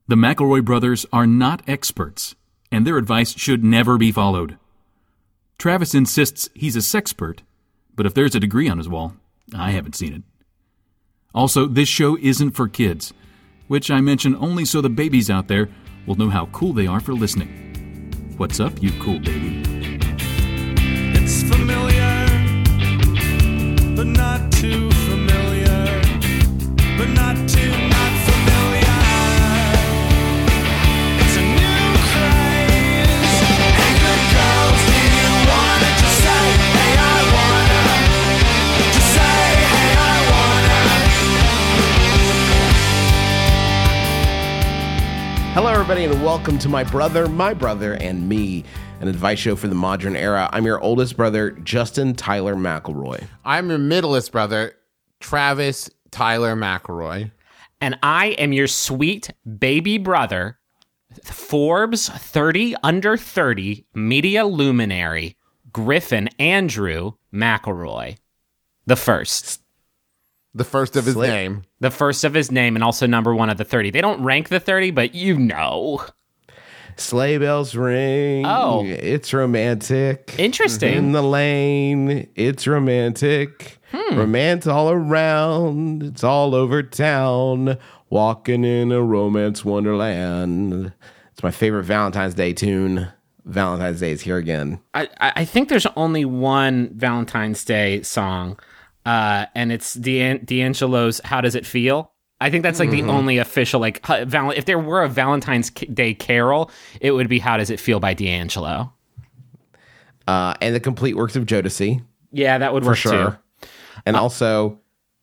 The McElroy brothers are not experts, and their advice should never be followed. Travis insists he's a sexpert, but if there's a degree on his wall, I haven't seen it. Also, this show isn't for kids, which I mention only so the babies out there will know how cool they are for listening. What's up, you cool baby? It's familiar, but not too familiar, but not too not familiar. It's a new craze. Hey, good girls, do you wanna just say, hey, I wanna? Just say, hey, I wanna. Hello, everybody, and welcome to My Brother, and Me, an advice show for the modern era. I'm your oldest brother, Justin Tyler McElroy. I'm your middleest brother, Travis Tyler McElroy. And I am your sweet baby brother, Forbes 30 under 30 media luminary, Griffin Andrew McElroy. The first. The first of his Slick. name. The first of his name and also number one of the 30. They don't rank the 30, but you know. Sleigh bells ring. Oh. It's romantic. Interesting. In the lane, it's romantic. Romance all around. It's all over town. Walking in a romance wonderland. It's my favorite Valentine's Day tune. Valentine's Day is here again. I think there's only one Valentine's Day song, and it's D'Angelo's "How Does It Feel." I think that's like the only official if there were a Valentine's Day carol, it would be "How Does It Feel" by D'Angelo. And the complete works of Jodeci. Yeah, that would For work sure. too. And also,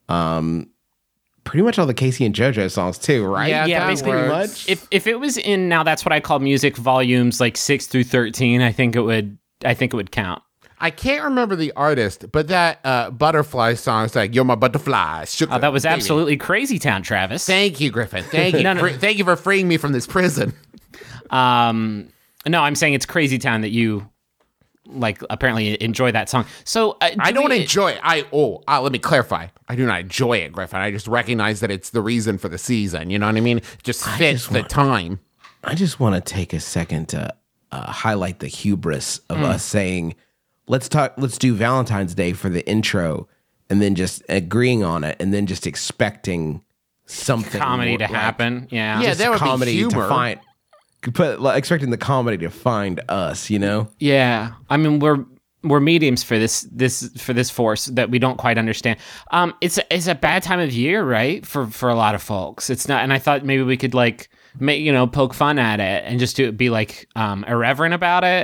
pretty much all the Casey and JoJo songs too, right? Yeah, that basically. works. If it was in Now That's What I Call Music volumes like 6 through 13, I think it would count. I can't remember the artist, but that butterfly song is like, "You're my butterfly." Sugar, Oh, that was baby. absolutely Crazy Town, Travis. Thank you, Griffin. Thank you. Thank you for freeing me from this prison. No, I'm saying it's Crazy Town that you apparently enjoy that song. So I don't enjoy it. Let me clarify. I do not enjoy it, Griffin. I just recognize that it's the reason for the season. You know what I mean? It just fits the time. I just want to take a second to highlight the hubris of us saying, let's do Valentine's Day for the intro, and then just agreeing on it, and then just expecting something comedy more, to happen. Yeah. Yeah, just there would be comedy humor. to find. Expecting the comedy to find us, you know? Yeah. I mean, we're mediums for this force that we don't quite understand. It's a bad time of year, right? For a lot of folks. It's not, and I thought maybe we could poke fun at it and just be irreverent about it,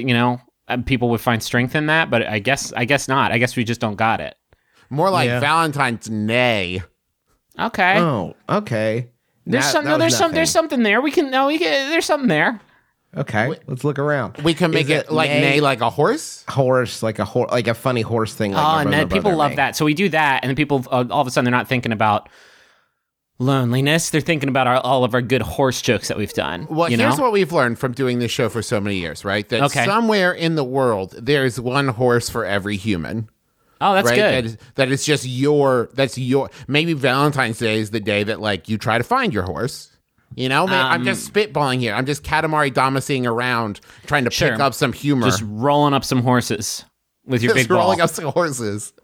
and people would find strength in that, but I guess not. I guess we just don't got it. More like Yeah. Valentine's Nay. Okay. Oh, okay. There's That was there's something there. There's something there. Okay, let's look around. We can make Is it like Nay like a horse. Horse, like a funny horse thing. Like Oh, my and brother, then people brother, love May. that. So we do that, and then people all of a sudden they're not thinking about loneliness. They're thinking about all of our good horse jokes that we've done. Well, here's what we've learned from doing this show for so many years, right? That Okay. somewhere in the world there's one horse for every human. Oh, that's right? good. That is just that's your, maybe Valentine's Day is the day that you try to find your horse. You know, I'm just spitballing here. I'm just Katamari Damacying around trying to pick up some humor. Just rolling up some horses with your big ball. rolling up some horses.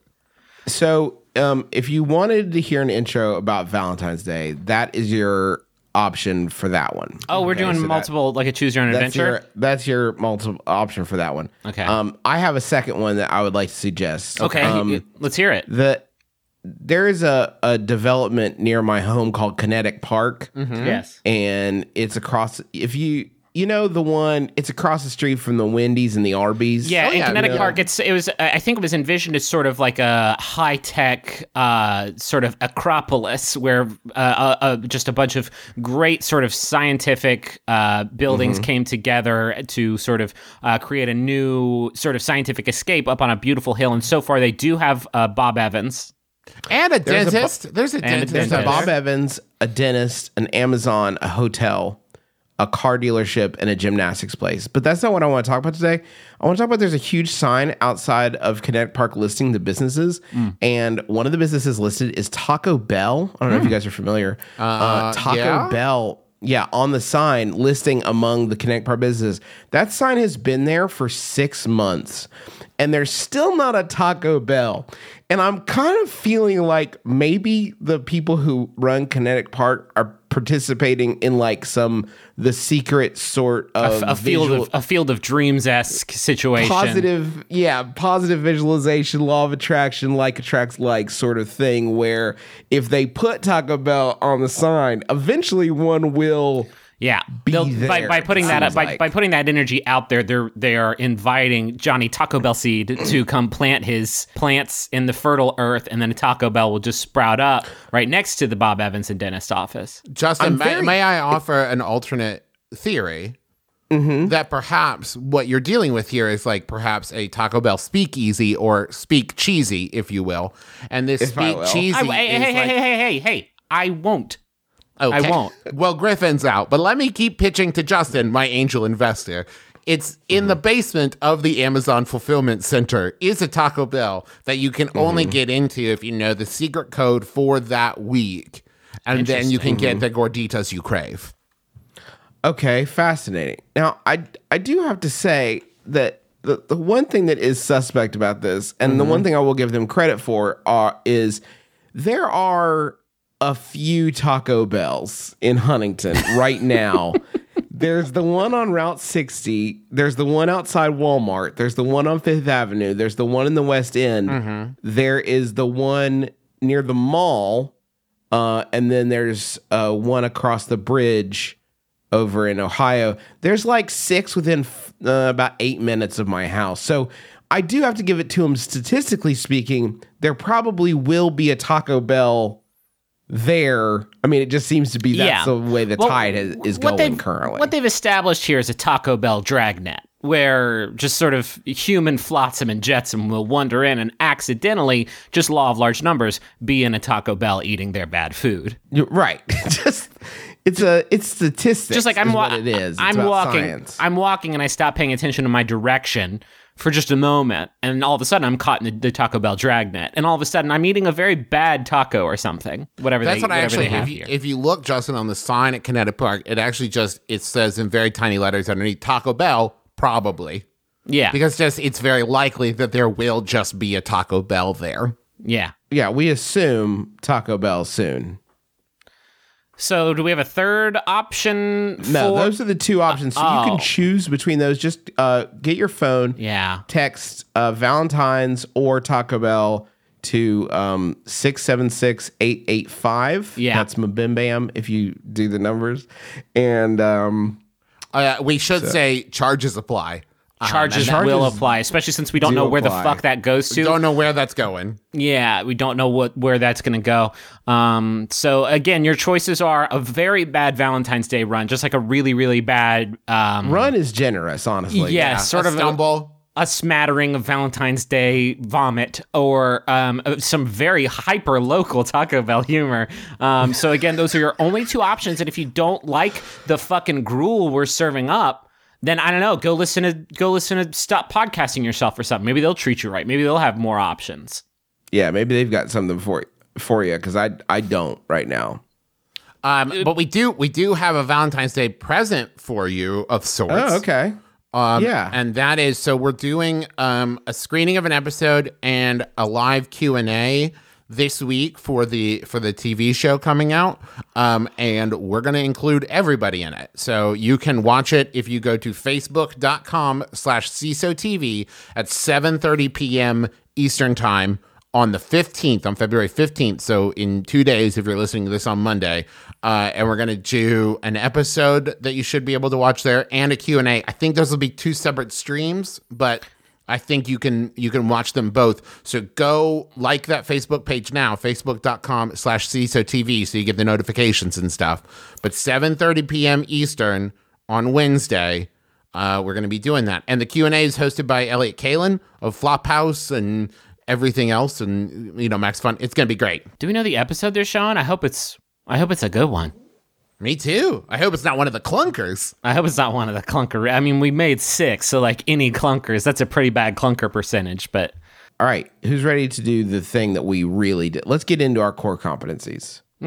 So, if you wanted to hear an intro about Valentine's Day, that is your option for that one. Oh, we're Okay, doing so multiple, like a choose your own adventure? That's your multiple option for that one. Okay. I have a second one that I would like to suggest. Okay, let's hear it. There is a development near my home called Kinetic Park. Yes. And it's across, if you know the one, it's across the street from the Wendy's and the Arby's. Yeah, in Kinetic yeah. Park, I think it was envisioned as sort of like a high-tech sort of acropolis where just a bunch of great sort of scientific buildings came together to sort of create a new sort of scientific escape up on a beautiful hill. And so far, they do have Bob Evans. And a dentist. There's a dentist. There's up a Bob there. Evans, a dentist, an Amazon, a hotel, a car dealership, and a gymnastics place. But that's not what I want to talk about today. I want to talk about there's a huge sign outside of Kinetic Park listing the businesses. And one of the businesses listed is Taco Bell. I don't know if you guys are familiar. Taco yeah? Bell on the sign listing among the Connect Park businesses. That sign has been there for 6 months, and there's still not a Taco Bell. And I'm kind of feeling like maybe the people who run Kinetic Park are participating in like the secret sort of a field of dreams-esque situation. Positive visualization, law of attraction, like attracts like sort of thing, where if they put Taco Bell on the sign, eventually one will be there. By putting that up, by putting that energy out there, they are inviting Johnny Taco Bell Seed to come plant his plants in the fertile earth, and then a Taco Bell will just sprout up right next to the Bob Evans and dentist office. Justin, may I offer an alternate theory? That perhaps what you're dealing with here is like perhaps a Taco Bell speakeasy or speak cheesy, if you will. And this speak cheesy Hey, I won't. Okay. I won't. Well, Griffin's out, but let me keep pitching to Justin, my angel investor. It's in the basement of the Amazon Fulfillment Center is a Taco Bell that you can only get into if you know the secret code for that week. And then you can get the gorditas you crave. Okay, fascinating. Now, I do have to say that the one thing that is suspect about this, and the one thing I will give them credit for, is there are a few Taco Bells in Huntington right now. There's the one on Route 60. There's the one outside Walmart. There's the one on Fifth Avenue. There's the one in the West End. There is the one near the mall. And then there's one across the bridge over in Ohio. There's like 6 within about 8 minutes of my house. So I do have to give it to them. Statistically speaking, there probably will be a Taco Bell there. I mean, it just seems to be that's the way the tide is going currently. What they've established here is a Taco Bell dragnet, where just sort of human flotsam and jetsam will wander in and accidentally, just law of large numbers, be in a Taco Bell eating their bad food. You're right. Just it's statistics. Just like what it is. It's I'm about walking. science. I'm walking and I stop paying attention to my direction for just a moment, and all of a sudden I'm caught in the Taco Bell dragnet, and all of a sudden I'm eating a very bad taco or something. That's what I actually have here. If you look, Justin, on the sign at Kinetic Park, it actually it says in very tiny letters underneath Taco Bell, probably. Yeah. Because it's very likely that there will just be a Taco Bell there. Yeah. Yeah, we assume Taco Bell soon. So do we have a third option? No, those are the two options. So you can choose between those. Just get your phone. Yeah. Text Valentine's or Taco Bell to 676-885. Yeah. That's Mabimbam if you do the numbers. And we should say charges apply. Charges will apply, especially since we don't know where the fuck that goes to. Don't know where that's going. Yeah, we don't know where that's going to go. So again, your choices are a very bad Valentine's Day run, just like a really, really bad run is generous, honestly. Yeah, sort of stumble. A smattering of Valentine's Day vomit, or some very hyper local Taco Bell humor. So again, those are your only two options. And if you don't like the fucking gruel we're serving up, then I don't know. Go listen to Stop Podcasting Yourself or something. Maybe they'll treat you right. Maybe they'll have more options. Yeah, maybe they've got something for you because I don't right now. But we do have a Valentine's Day present for you of sorts. Oh, okay. Yeah, and that is we're doing a screening of an episode and a live Q&A this week for the TV show coming out, and we're going to include everybody in it. So you can watch it if you go to facebook.com/CISOTV at 7:30 p.m. Eastern Time on the 15th, on February 15th. So in 2 days, if you're listening to this on Monday, and we're going to do an episode that you should be able to watch there and a Q&A. I think those will be 2 separate streams, but I think you can watch them both. So go like that Facebook page now, facebook.com/CISOTV, so you get the notifications and stuff. But 7:30 p.m. Eastern on Wednesday, we're going to be doing that. And the Q&A is hosted by Elliot Kalin of Flophouse and everything else, and Max Fun. It's going to be great. Do we know the episode they're showing? I hope it's a good one. Me too. I hope it's not one of the clunkers. I hope it's not one of the clunker. I mean, we made 6, so like any clunkers, that's a pretty bad clunker percentage. But all right, who's ready to do the thing that we really did? Let's get into our core competencies. Okay.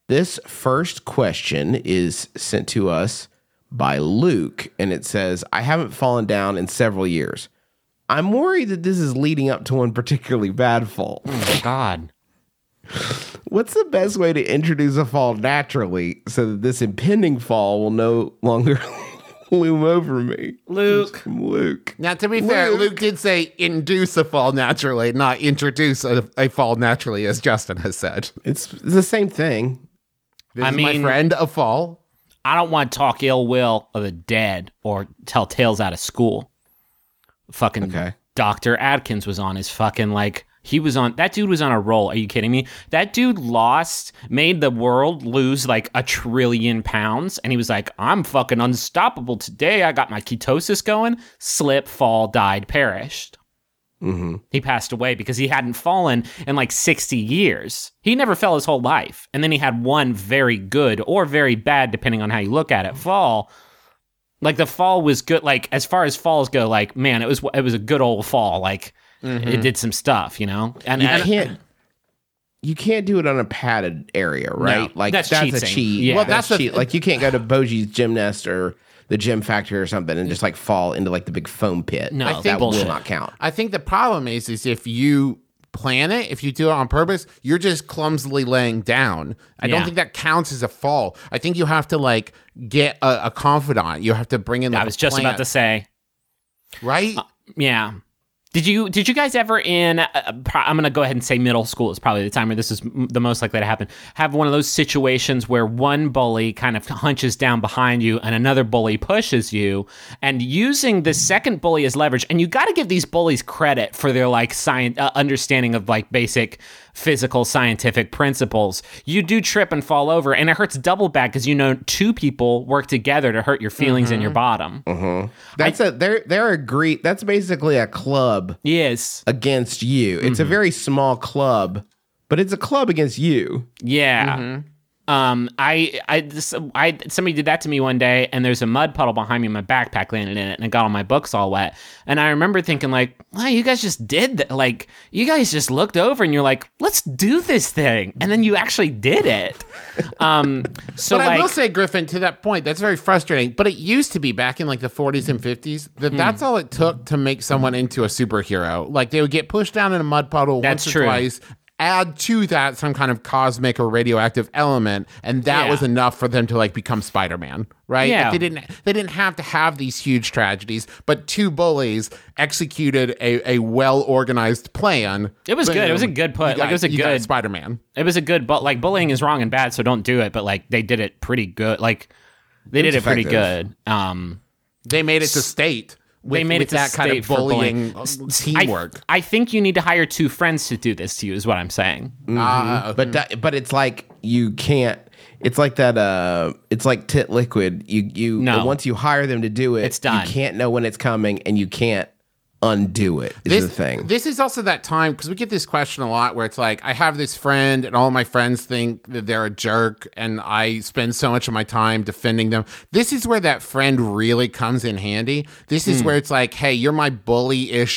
This first question is sent to us by Luke, and it says, I haven't fallen down in several years. I'm worried that this is leading up to one particularly bad fall. Oh, God. What's the best way to introduce a fall naturally so that this impending fall will no longer loom over me? Luke. From Luke. Now, to be fair, Luke did say induce a fall naturally, not introduce a fall naturally, as Justin has said. It's the same thing. This I is my mean- friend, a fall. I don't want to talk ill will of the dead or tell tales out of school. Fucking Okay. Dr. Adkins was on his fucking that dude was on a roll. Are you kidding me? That dude made the world lose like 1 trillion pounds. And he was like, I'm fucking unstoppable today. I got my ketosis going. Slip, fall, died, perished. Mm-hmm. He passed away because he hadn't fallen in like 60 years. He never fell his whole life. And then he had one very good or very bad, depending on how you look at it, fall. Like the fall was good. Like as far as falls go, like, man, it was a good old fall. Like it did some stuff, you know? And You can't do it on a padded area, right? No, like that's a cheating. cheat. Yeah. Well, Well, that's cheat. Like you can't go to Boji's Gymnast or the Gym Factory or something and just like fall into like the big foam pit. No, Like, that that will bullshit. not count. I think the problem is if you plan it, if you do it on purpose, you're just clumsily laying down. I don't Yeah. think that counts as a fall. I think you have to like get a confidant. You have to bring in like I was just about to say, right? yeah. Did you guys ever I'm going to go ahead and say middle school is probably the time where this is the most likely to happen, have one of those situations where one bully kind of hunches down behind you and another bully pushes you, and using the second bully as leverage. And you got to give these bullies credit for their like understanding of like basic physical scientific principles. You do trip and fall over, and it hurts double bad because you know two people work together to hurt your feelings and your bottom. That's they're agreed. That's basically a club Yes. against you. It's a very small club, but it's a club against you. Yeah. Somebody did that to me one day, and there's a mud puddle behind me. My backpack landed in it, and it got all my books all wet. And I remember thinking, like, wow, you guys just did that. Like, you guys just looked over, and you're like, let's do this thing, and then you actually did it. So, But like, I will say, Griffin, to that point, that's very frustrating. But it used to be back in like the 40s and 50s that's all it took to make someone into a superhero. Like they would get pushed down in a mud puddle That's once true. or twice. Add to that some kind of cosmic or radioactive element, and that Yeah. was enough for them to like become Spider-Man, right? Yeah. Like, they didn't have to have these huge tragedies, but two bullies executed a well organized plan. It was good. It was a Boom. good put. You Like, it was a you got good- Spider-Man. it was a good, but like, bullying is wrong and bad, so don't do it. But like, they did it pretty good. Like, they did it pretty effective. good. They made it to state. With, They made with it to that kind state of for bullying bullying. teamwork. I think you need to hire two friends to do this to you, is what I'm saying. But it's like you can't. It's like that. It's like tit liquid. You No. once you hire them to do it, It's done. You can't know when it's coming, and you can't undo it. Is the thing. This is also that time because we get this question a lot where it's like, I have this friend and all my friends think that they're a jerk and I spend so much of my time defending them. This is where that friend really comes in handy. This is where it's like, hey, you're my bully-ish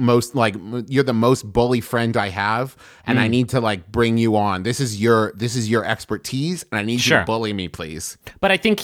you're the most bully friend I have and I need to like bring you on. This is your expertise and I need you Sure. to bully me, please. But I think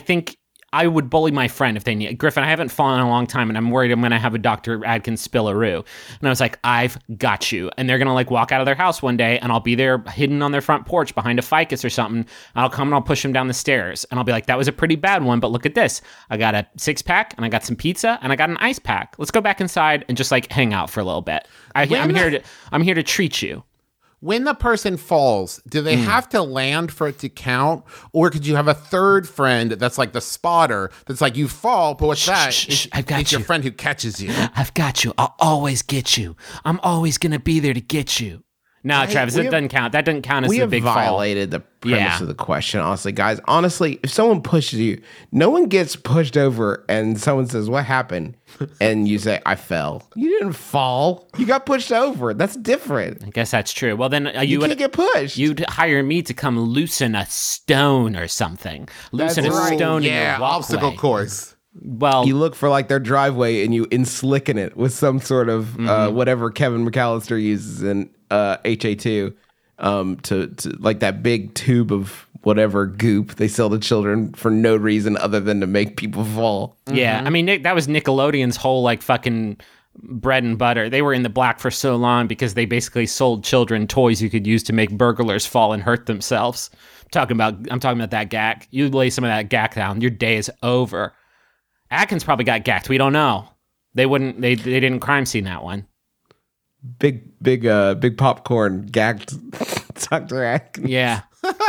I would bully my friend if they need. Griffin, I haven't fallen in a long time, and I'm worried I'm going to have a Dr. Adkins spillaroo. And I was like, I've got you. And they're going to like walk out of their house one day, and I'll be there hidden on their front porch behind a ficus or something. I'll come and I'll push them down the stairs, and I'll be like, that was a pretty bad one, but look at this. I got a 6-pack, and I got some pizza, and I got an ice pack. Let's go back inside and just like hang out for a little bit. I'm here to treat you. When the person falls, do they have to land for it to count? Or could you have a third friend that's like the spotter that's like, you fall, but what's that? shh, I've got it's your you. friend who catches you. I've got you. I'll always get you. I'm always going to be there to get you. No, Travis, that doesn't count. That doesn't count as We a have big fall. violated the premise Yeah. of the question, honestly, guys. Honestly, if someone pushes you, no one gets pushed over and someone says, "What happened?" and you say, "I fell." You didn't fall. You got pushed over. That's different. I guess that's true. Well, then You would can't get pushed. you'd hire me to come loosen a stone or something. Loosen a right. stone in Yeah, your walkway. obstacle course. Well, You look for like their driveway and you enslicken it with some sort of whatever Kevin McAllister uses in HA2. to like that big tube of whatever goop they sell to children for no reason other than to make people fall. Yeah, I mean, that was Nickelodeon's whole like fucking bread and butter. They were in the black for so long because they basically sold children toys you could use to make burglars fall and hurt themselves. I'm talking about that gack. You lay some of that gack down, your day is over. Atkins probably got gacked. We don't know. They didn't crime scene that one. Big popcorn gagged Dr. Atkins. Yeah.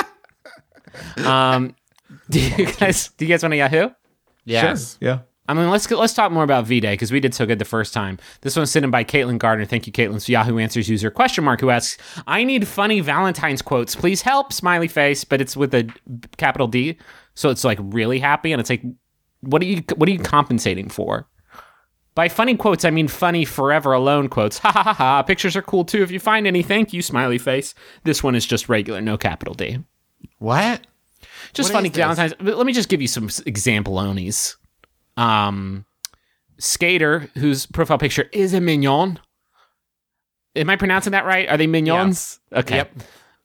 Do you guys want to Yahoo? Yes. Yeah. I mean, let's talk more about V-Day because we did so good the first time. This one's sent in by Caitlin Gardner. Thank you, Caitlin. Yahoo Answers user !, who asks, I need funny Valentine's quotes. Please help, smiley face, but it's with a capital D. So it's like really happy. And it's like, what are you compensating for? By funny quotes, I mean funny forever alone quotes. Ha ha ha ha. Pictures are cool too. If you find any, thank you, smiley face. This one is just regular, no capital D. What? Just What funny is this? Valentine's. Let me just give you some example-onies. Skater, whose profile picture is a mignon. Am I pronouncing that right? Are they mignons? Okay. Yep.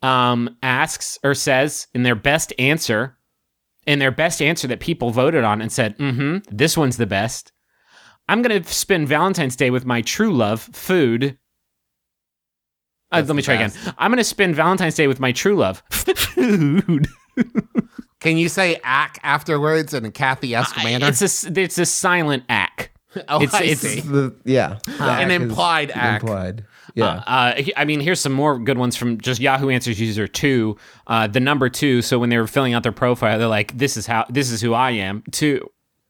Asks or says in their best answer that people voted on and said, this one's the best. I'm going to spend Valentine's Day with my true love, food. Let me try again. I'm going to spend Valentine's Day with my true love, food. Can you say ack afterwards in a Kathy-esque manner? It's a silent ack. Oh, it's- I it's- see. An implied act. Implied. Yeah. I mean, here's some more good ones from just Yahoo Answers user 2, the number 2. So when they were filling out their profile, they're like, this is who I am. 2.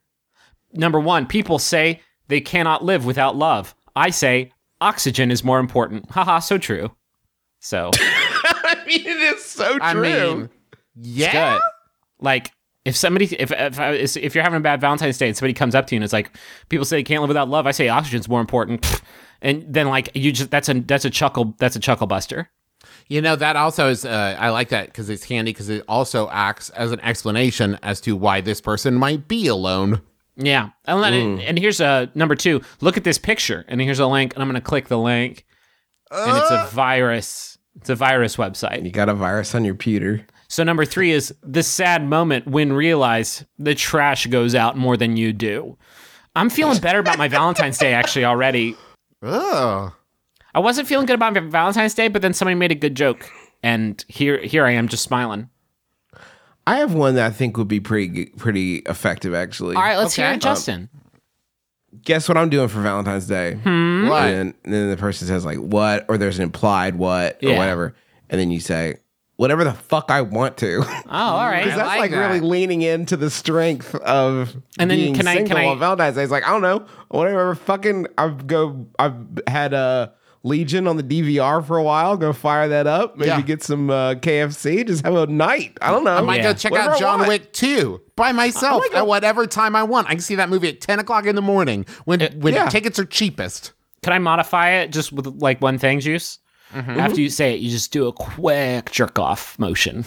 Number 1, people say they cannot live without love. I say oxygen is more important. Haha, so true. So I mean, it is so true. I mean, it's yeah. good. Like if you're having a bad Valentine's Day and somebody comes up to you and it's like, people say they can't live without love. I say oxygen's more important. And then like that's a chuckle buster. You know, that also is, I like that because it's handy because it also acts as an explanation as to why this person might be alone. Yeah. And here's number 2. Look at this picture. And here's a link. And I'm going to click the link. And it's a virus. It's a virus website. You got a virus on your pewter. So number 3 is the sad moment when realize the trash goes out more than you do. I'm feeling better about my Valentine's Day actually already. Oh. I wasn't feeling good about my Valentine's Day, but then somebody made a good joke. And here I am just smiling. I have one that I think would be pretty effective, actually. All right, let's hear Okay. it, Justin. Guess what I'm doing for Valentine's Day? What? And then the person says like what, or there's an implied what, or Yeah. whatever, and then you say whatever the fuck I want to. Oh, all right. Because that's like like that. really leaning into the strength of And then being can I- single on Valentine's Day. It's like I don't know, whatever. Fucking, I've had a Legion on the DVR for a while. Go fire that up. Maybe Yeah. get some KFC. Just have a night. I don't know. I might Yeah. go check Whatever out I John want. Wick 2 by myself at whatever time I want. I can see that movie at 10 o'clock in the morning when yeah. tickets are cheapest. Can I modify it just with like one thing, Juice? After you say it, you just do a quick jerk off motion.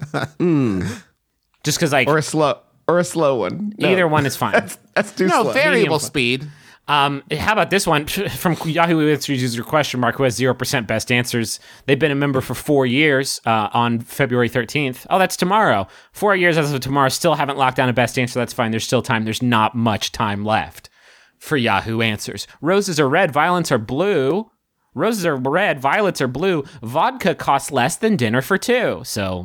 Just because like Or a slow one. No, either one is fine. That's too No, slow. variable Medium. speed. How about this one from Yahoo Answers user ? Who has 0% best answers? They've been a member for 4 years on February 13th. Oh, that's tomorrow. 4 years as of tomorrow. Still haven't locked down a best answer. That's fine. There's still time. There's not much time left for Yahoo Answers. Roses are red. Violets are blue. Roses are red. Violets are blue. Vodka costs less than dinner for 2. So,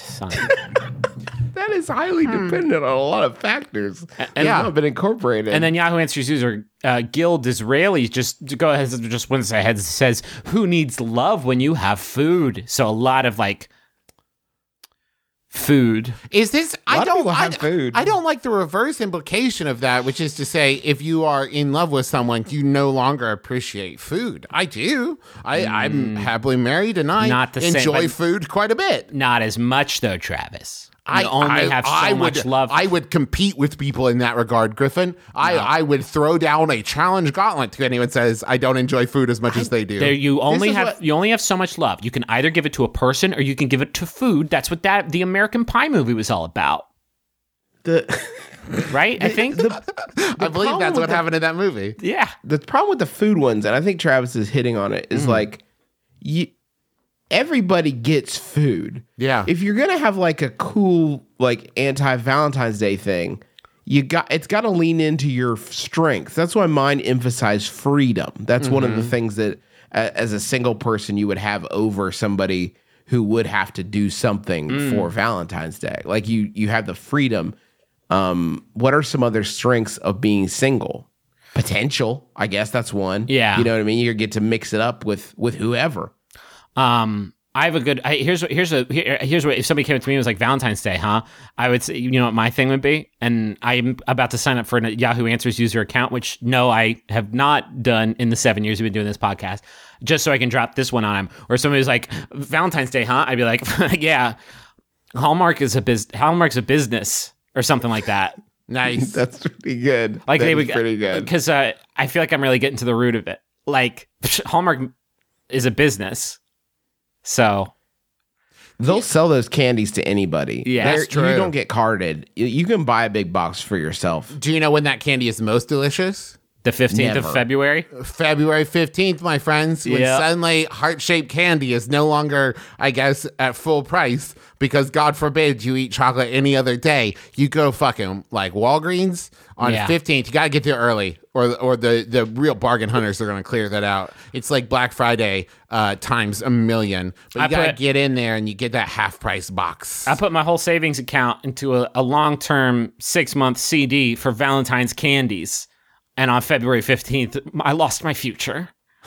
That is highly dependent on a lot of factors. and- yeah, have been incorporated. And then Yahoo Answers user Gil Disraeli just go ahead, just once ahead says, "Who needs love when you have food?" So a lot of like food. Is this? lot I of don't. people have food. I don't like the reverse implication of that, which is to say, if you are in love with someone, you no longer appreciate food. I do. I'm happily married, and I Not the same, enjoy but- food quite a bit. Not as much though, Travis. You only have so much love. I would compete with people in that regard, Griffin. I would throw down a challenge gauntlet to anyone who says I don't enjoy food as much as they do. There, you only is have what- you only have so much love. You can either give it to a person or you can give it to food. That's what the American Pie movie was all about, the right? I think. I believe problem that's with what happened in that movie. Yeah. the problem with the food ones, and I think Travis is hitting on it, is like you. everybody gets food. Yeah. If you're gonna have like a cool like anti-Valentine's Day thing, it's got to lean into your strength. That's why mine emphasized freedom. That's one of the things that as a single person you would have over somebody who would have to do something for Valentine's Day. Like you have the freedom. What are some other strengths of being single? Potential, I guess that's one. Yeah. You know what I mean? You get to mix it up with whoever. I have a good. Here's what. If somebody came up to me and was like, Valentine's Day, huh? I would say, you know what my thing would be, and I'm about to sign up for a Yahoo Answers user account, which no, I have not done in the 7 years we've been doing this podcast, just so I can drop this one on him. Or somebody's like, Valentine's Day, huh? I'd be like, yeah, Hallmark's a business or something like that. Nice. That's pretty good. Like That they is would, pretty good. because I feel like I'm really getting to the root of it. Like Hallmark is a business. So They'll sell those candies to anybody. Yeah, that's You true. don't get carded. You can buy a big box for yourself. Do you know when that candy is most delicious? the 15th Never. of February. February 15th, my friends, when Yeah. suddenly heart-shaped candy is no longer, I guess, at full price because God forbid you eat chocolate any other day. You go fucking like Walgreens on Yeah. 15th. You got to get there early or the real bargain hunters are going to clear that out. It's like Black Friday times a million. But I you got to put- get in there and you get that half-price box. I put my whole savings account into a long-term 6-month CD for Valentine's candies. And on February 15th, I lost my future.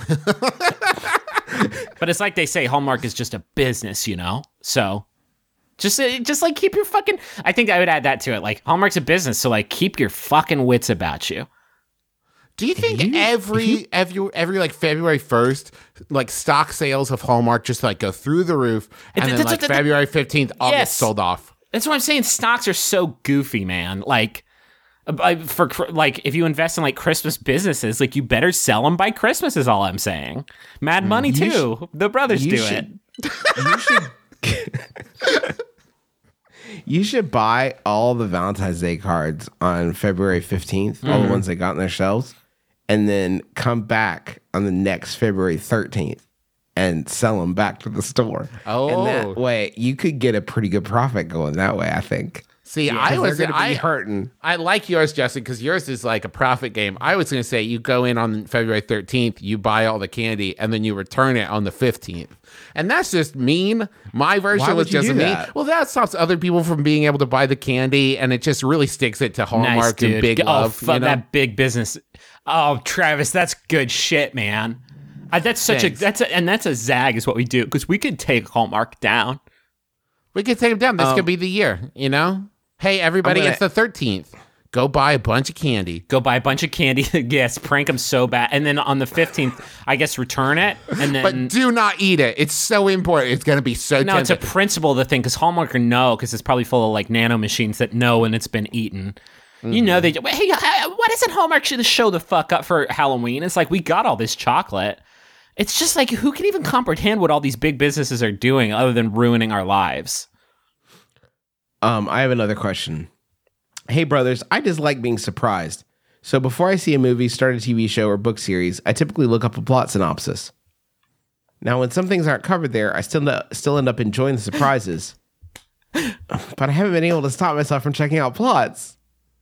But it's like they say, Hallmark is just a business, you know? So just like keep your fucking... I think I would add that to it. Like, Hallmark's a business, so like keep your fucking wits about you. Do you think every like February 1st, like stock sales of Hallmark just like go through the roof, and then like February 15th all gets Yes. sold off? That's what I'm saying. Stocks are so goofy, man. Like, if you invest in like Christmas businesses, like you better sell them by Christmas is all I'm saying. Mad Money too. The brothers you do should- it. You should buy all the Valentine's Day cards on February 15th, all the ones they got on their shelves, and then come back on the next February 13th and sell them back to the store. Oh. And that way, you could get a pretty good profit going that way, I think. See, I 'Cause was they're going to be I hurting. I like yours, Justin, because yours is like a profit game. I was going to say you go in on February 13th, you buy all the candy, and then you return it on the 15th. And that's just mean. My version Why was would you just do mean. that? Well, that stops other people from being able to buy the candy, and it just really sticks it to Hallmark Nice, and dude. Big Love. fuck you know? that big business. Oh, Travis, that's good shit, man. That's such Thanks. that's a zag is what we do because we could take Hallmark down. We could take them down. This could be the year, you know? Hey, everybody, I'm it's the 13th. Go buy a bunch of candy. Go buy a bunch of candy. Yes, prank them so bad, and then on the 15th, I guess return it, and then. But do not eat it. It's so important. It's going to be so No, it's a tempting. principle of the thing because Hallmark will know because it's probably full of like nano machines that know when it's been eaten. You know they. Hey, why doesn't Hallmark just show the fuck up for Halloween? It's like we got all this chocolate. It's just like who can even comprehend what all these big businesses are doing other than ruining our lives? I have another question. Hey, brothers, I just like being surprised. So before I see a movie, start a TV show, or book series, I typically look up a plot synopsis. Now, when some things aren't covered there, I still end up enjoying the surprises. But I haven't been able to stop myself from checking out plots.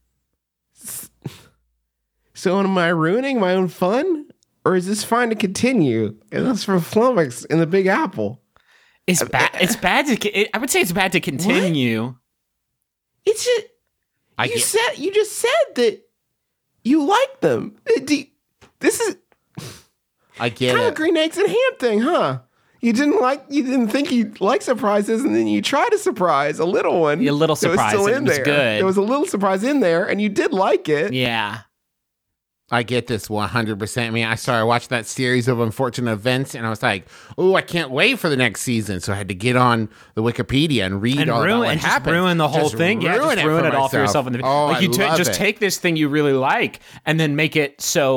So am I ruining my own fun? Or is this fine to continue? And that's from Flummox in the Big Apple. It's bad. It's bad to. I would say it's bad to continue. It's just, you just said that you like them. This is I get kind it. of green eggs and ham thing, huh? You didn't think you'd like surprises, and then you tried a surprise, a little one. A little that was surprise, still and in it was there. good. There was a little surprise in there, and you did like it. Yeah. I get this 100%. I mean, I started watching that series of unfortunate events, and I was like, "Oh, I can't wait for the next season." So I had to get on the Wikipedia and read all about what happened. ruin the whole Just thing. Yeah, just ruin for it all for myself. yourself. Oh, like I you love just it. take this thing you really like and then make it so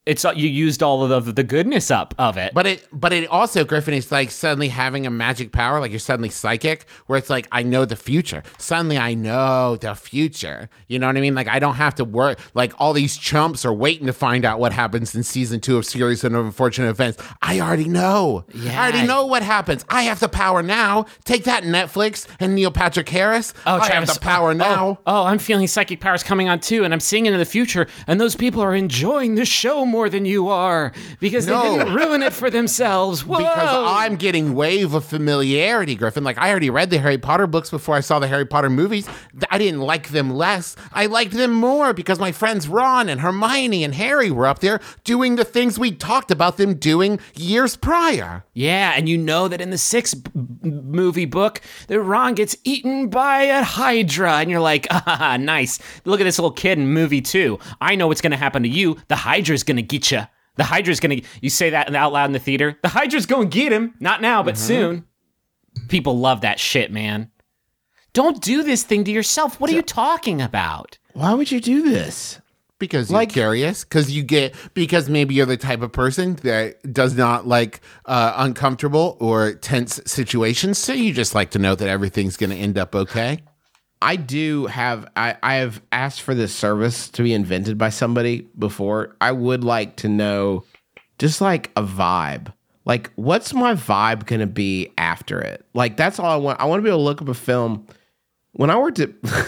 it's you used all of the goodness up of it. But it also, Griffin, is like suddenly having a magic power, like you're suddenly psychic, where it's like, I know the future. Suddenly I know the future. You know what I mean? Like, I don't have to worry. Like, all these chumps are waiting to find out what happens in season 2 of Series of Unfortunate Events. I already know. Yeah. I already know what happens. I have the power now. Take that, Netflix and Neil Patrick Harris. I have Travis, the power now. Oh, I'm feeling psychic powers coming on too, and I'm seeing into the future, and those people are enjoying the show more than you are because they didn't ruin it for themselves. Whoa. Because I'm getting wave of familiarity, Griffin. Like, I already read the Harry Potter books before I saw the Harry Potter movies. I didn't like them less. I liked them more because my friends Ron and Hermione and Harry were up there doing the things we talked about them doing years prior. Yeah, and you know that in the 6th movie book, that Ron gets eaten by a Hydra, and you're like, ah, nice. Look at this little kid in movie 2. I know what's going to happen to you. The Hydra's going to get you. The Hydra's going to... You say that out loud in the theater. The Hydra's going to get him. Not now, but soon. People love that shit, man. Don't do this thing to yourself. What are you talking about? Why would you do this? Because you're curious, because maybe you're the type of person that does not like uncomfortable or tense situations, so you just like to know that everything's going to end up okay. I have asked for this service to be invented by somebody before. I would like to know just like a vibe. Like, what's my vibe going to be after it? Like, that's all I want. I want to be able to look up a film. When I worked at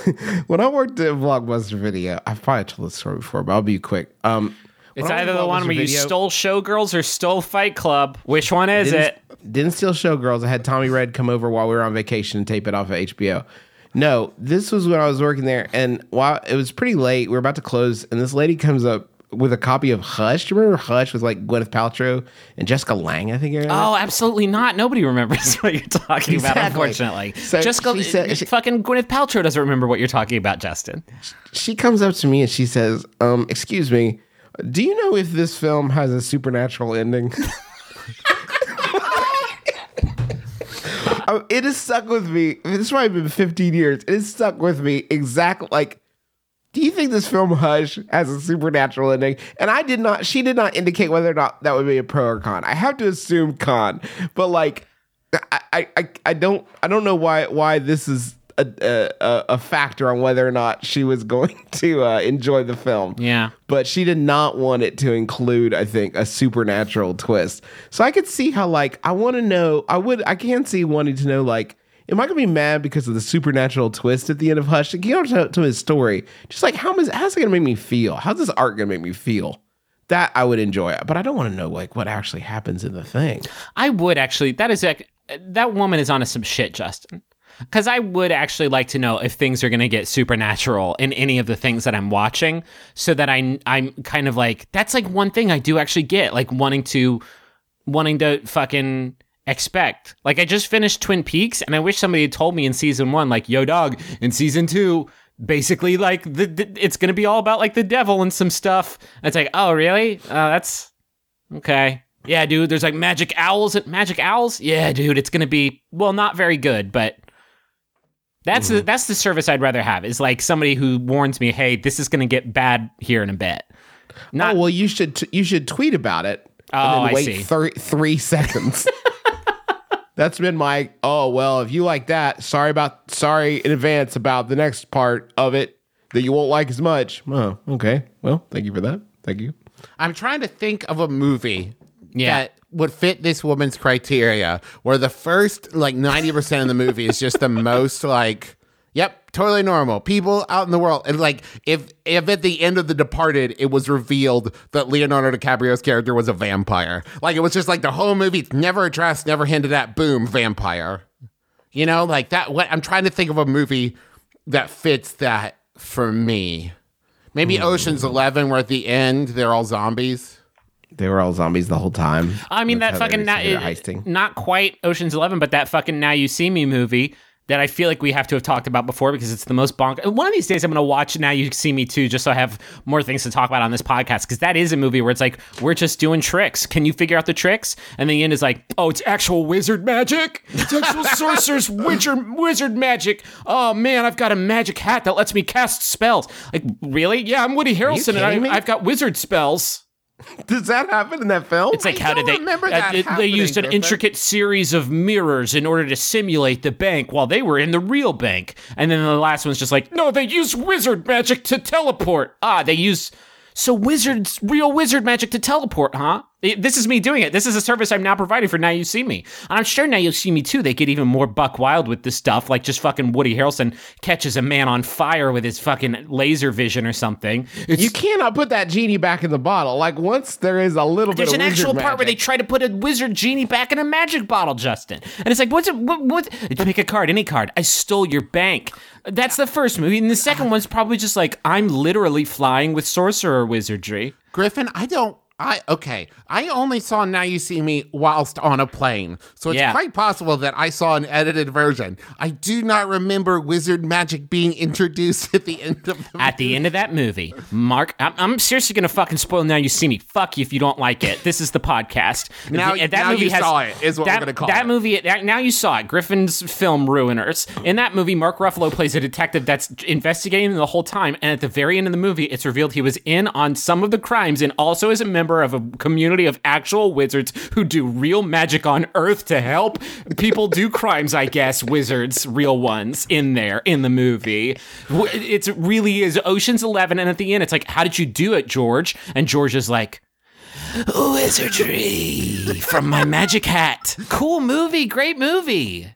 Blockbuster Video, I've probably told this story before, but I'll be quick. It's either the one where you stole Showgirls or stole Fight Club. Which one is it? Didn't steal Showgirls. I had Tommy Red come over while we were on vacation and tape it off of HBO. No, this was when I was working there, and while it was pretty late, we were about to close, and this lady comes up with a copy of Hush. Do you remember Hush with like Gwyneth Paltrow and Jessica Lange, I think? Oh, absolutely not. Nobody remembers what you're talking about, unfortunately. So Jessica, fucking Gwyneth Paltrow doesn't remember what you're talking about, Justin. She comes up to me and she says, excuse me, do you know if this film has a supernatural ending? It has stuck with me. This might have been 15 years. It has stuck with me exactly like, do you think this film Hush has a supernatural ending? And she did not indicate whether or not that would be a pro or con. I have to assume con, but like, I don't know why this is a factor on whether or not she was going to enjoy the film. Yeah. But she did not want it to include, I think, a supernatural twist. So I could see how, like, I want to know, I can see wanting to know, like, am I going to be mad because of the supernatural twist at the end of Hush? Like, you know, to his story, just like, how's it going to make me feel? How's this art going to make me feel? That I would enjoy. But I don't want to know, like, what actually happens in the thing. I would actually, that woman is onto some shit, Justin. Because I would actually like to know if things are going to get supernatural in any of the things that I'm watching, so that I'm kind of like, that's like one thing I do actually get, like wanting to fucking expect. Like, I just finished Twin Peaks, and I wish somebody had told me in season 1, like, yo, dog, in season 2, basically, like, it's going to be all about, like, the devil and some stuff. And it's like, oh, really? That's okay. Yeah, dude, there's, like, magic owls. Yeah, dude, it's going to be, well, not very good, but that's the service I'd rather have, is like somebody who warns me, hey, this is going to get bad here in a bit. Well, you should tweet about it. Oh, and then wait I see. 3 seconds. That's been my, oh, well, if you like that, sorry in advance about the next part of it that you won't like as much. Oh, okay. Well, thank you for that. Thank you. I'm trying to think of a movie that would fit this woman's criteria, where the first, like, 90% of the movie is just the most, like, yep, totally normal. People out in the world. And, like, if at the end of The Departed, it was revealed that Leonardo DiCaprio's character was a vampire. Like, it was just like the whole movie, it's never addressed, never hinted at, boom, vampire. You know, like that. What I'm trying to think of a movie that fits that for me. Maybe Ocean's 11, where at the end, they're all zombies. They were all zombies the whole time. I mean, That's that fucking, heisting. not quite Ocean's 11, but that fucking Now You See Me movie that I feel like we have to have talked about before, because it's the most bonk. One of these days I'm going to watch Now You See Me too, just so I have more things to talk about on this podcast, because that is a movie where it's like, we're just doing tricks. Can you figure out the tricks? And the end is like, oh, it's actual wizard magic. It's actual sorcerer's wizard magic. Oh man, I've got a magic hat that lets me cast spells. Like, really? Yeah, I'm Woody Harrelson and I've got wizard spells. Does that happen in that film? It's like, how don't did they remember that they happening, used an Griffin. intricate series of mirrors in order to simulate the bank while they were in the real bank. And then the last one's just like, no, they use wizard magic to teleport. Real wizard magic to teleport, huh? This is me doing it. This is a service I'm now providing for Now You See Me. And I'm sure Now You See Me too, they get even more buck wild with this stuff, like just fucking Woody Harrelson catches a man on fire with his fucking laser vision or something. You cannot put that genie back in the bottle. Like, once there is a little There's bit an of actual wizard part where they magic- try to put a wizard genie back in a magic bottle, Justin. And it's like, what? Pick a card, any card. I stole your bank. That's the first movie. And the second one's probably just like, I'm literally flying with sorcerer wizardry. Griffin, I only saw Now You See Me whilst on a plane. So it's Yeah. quite possible that I saw an edited version. I do not remember wizard magic being introduced at the end of the At the end of that movie, Mark, I'm seriously going to fucking spoil Now You See Me. Fuck you if you don't like it. This is the podcast. Now you saw it, is what we're gonna call that it. movie, Now You Saw It, Griffin's Film Ruiners. In that movie, Mark Ruffalo plays a detective that's investigating the whole time, and at the very end of the movie, it's revealed he was in on some of the crimes and also is a member of a community of actual wizards who do real magic on Earth to help people do crimes, I guess, wizards, real ones, in the movie. It really is Ocean's 11, and at the end, it's like, how did you do it, George? And George is like, wizardry from my magic hat. Cool movie, great movie.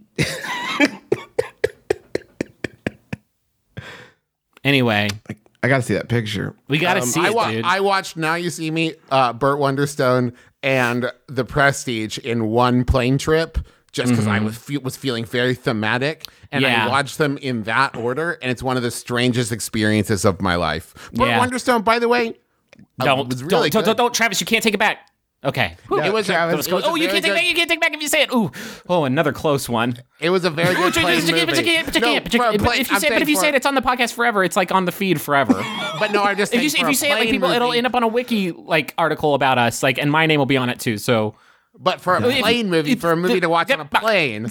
Anyway, I gotta see that picture. we gotta see it, dude. I watched Now You See Me, Burt Wonderstone, and The Prestige in one plane trip just because I was feeling very thematic. And Yeah. I watched them in that order, and it's one of the strangest experiences of my life. Burt Yeah. Wonderstone, by the way, was really good. don't, Travis, you can't take it back. Okay. Whew. No, It was Travis, it was a Oh, you very can't take it back. You can't take it back if you say it. Ooh. Oh, another close one. It was a very good plane movie. But if you say it, it's on the podcast forever. It's like on the feed forever. But no, I'm just if saying you say it like people, it'll end up on a wiki like article about us, like, and my name will be on it too. So, But for a plane movie, for a movie to watch on a plane.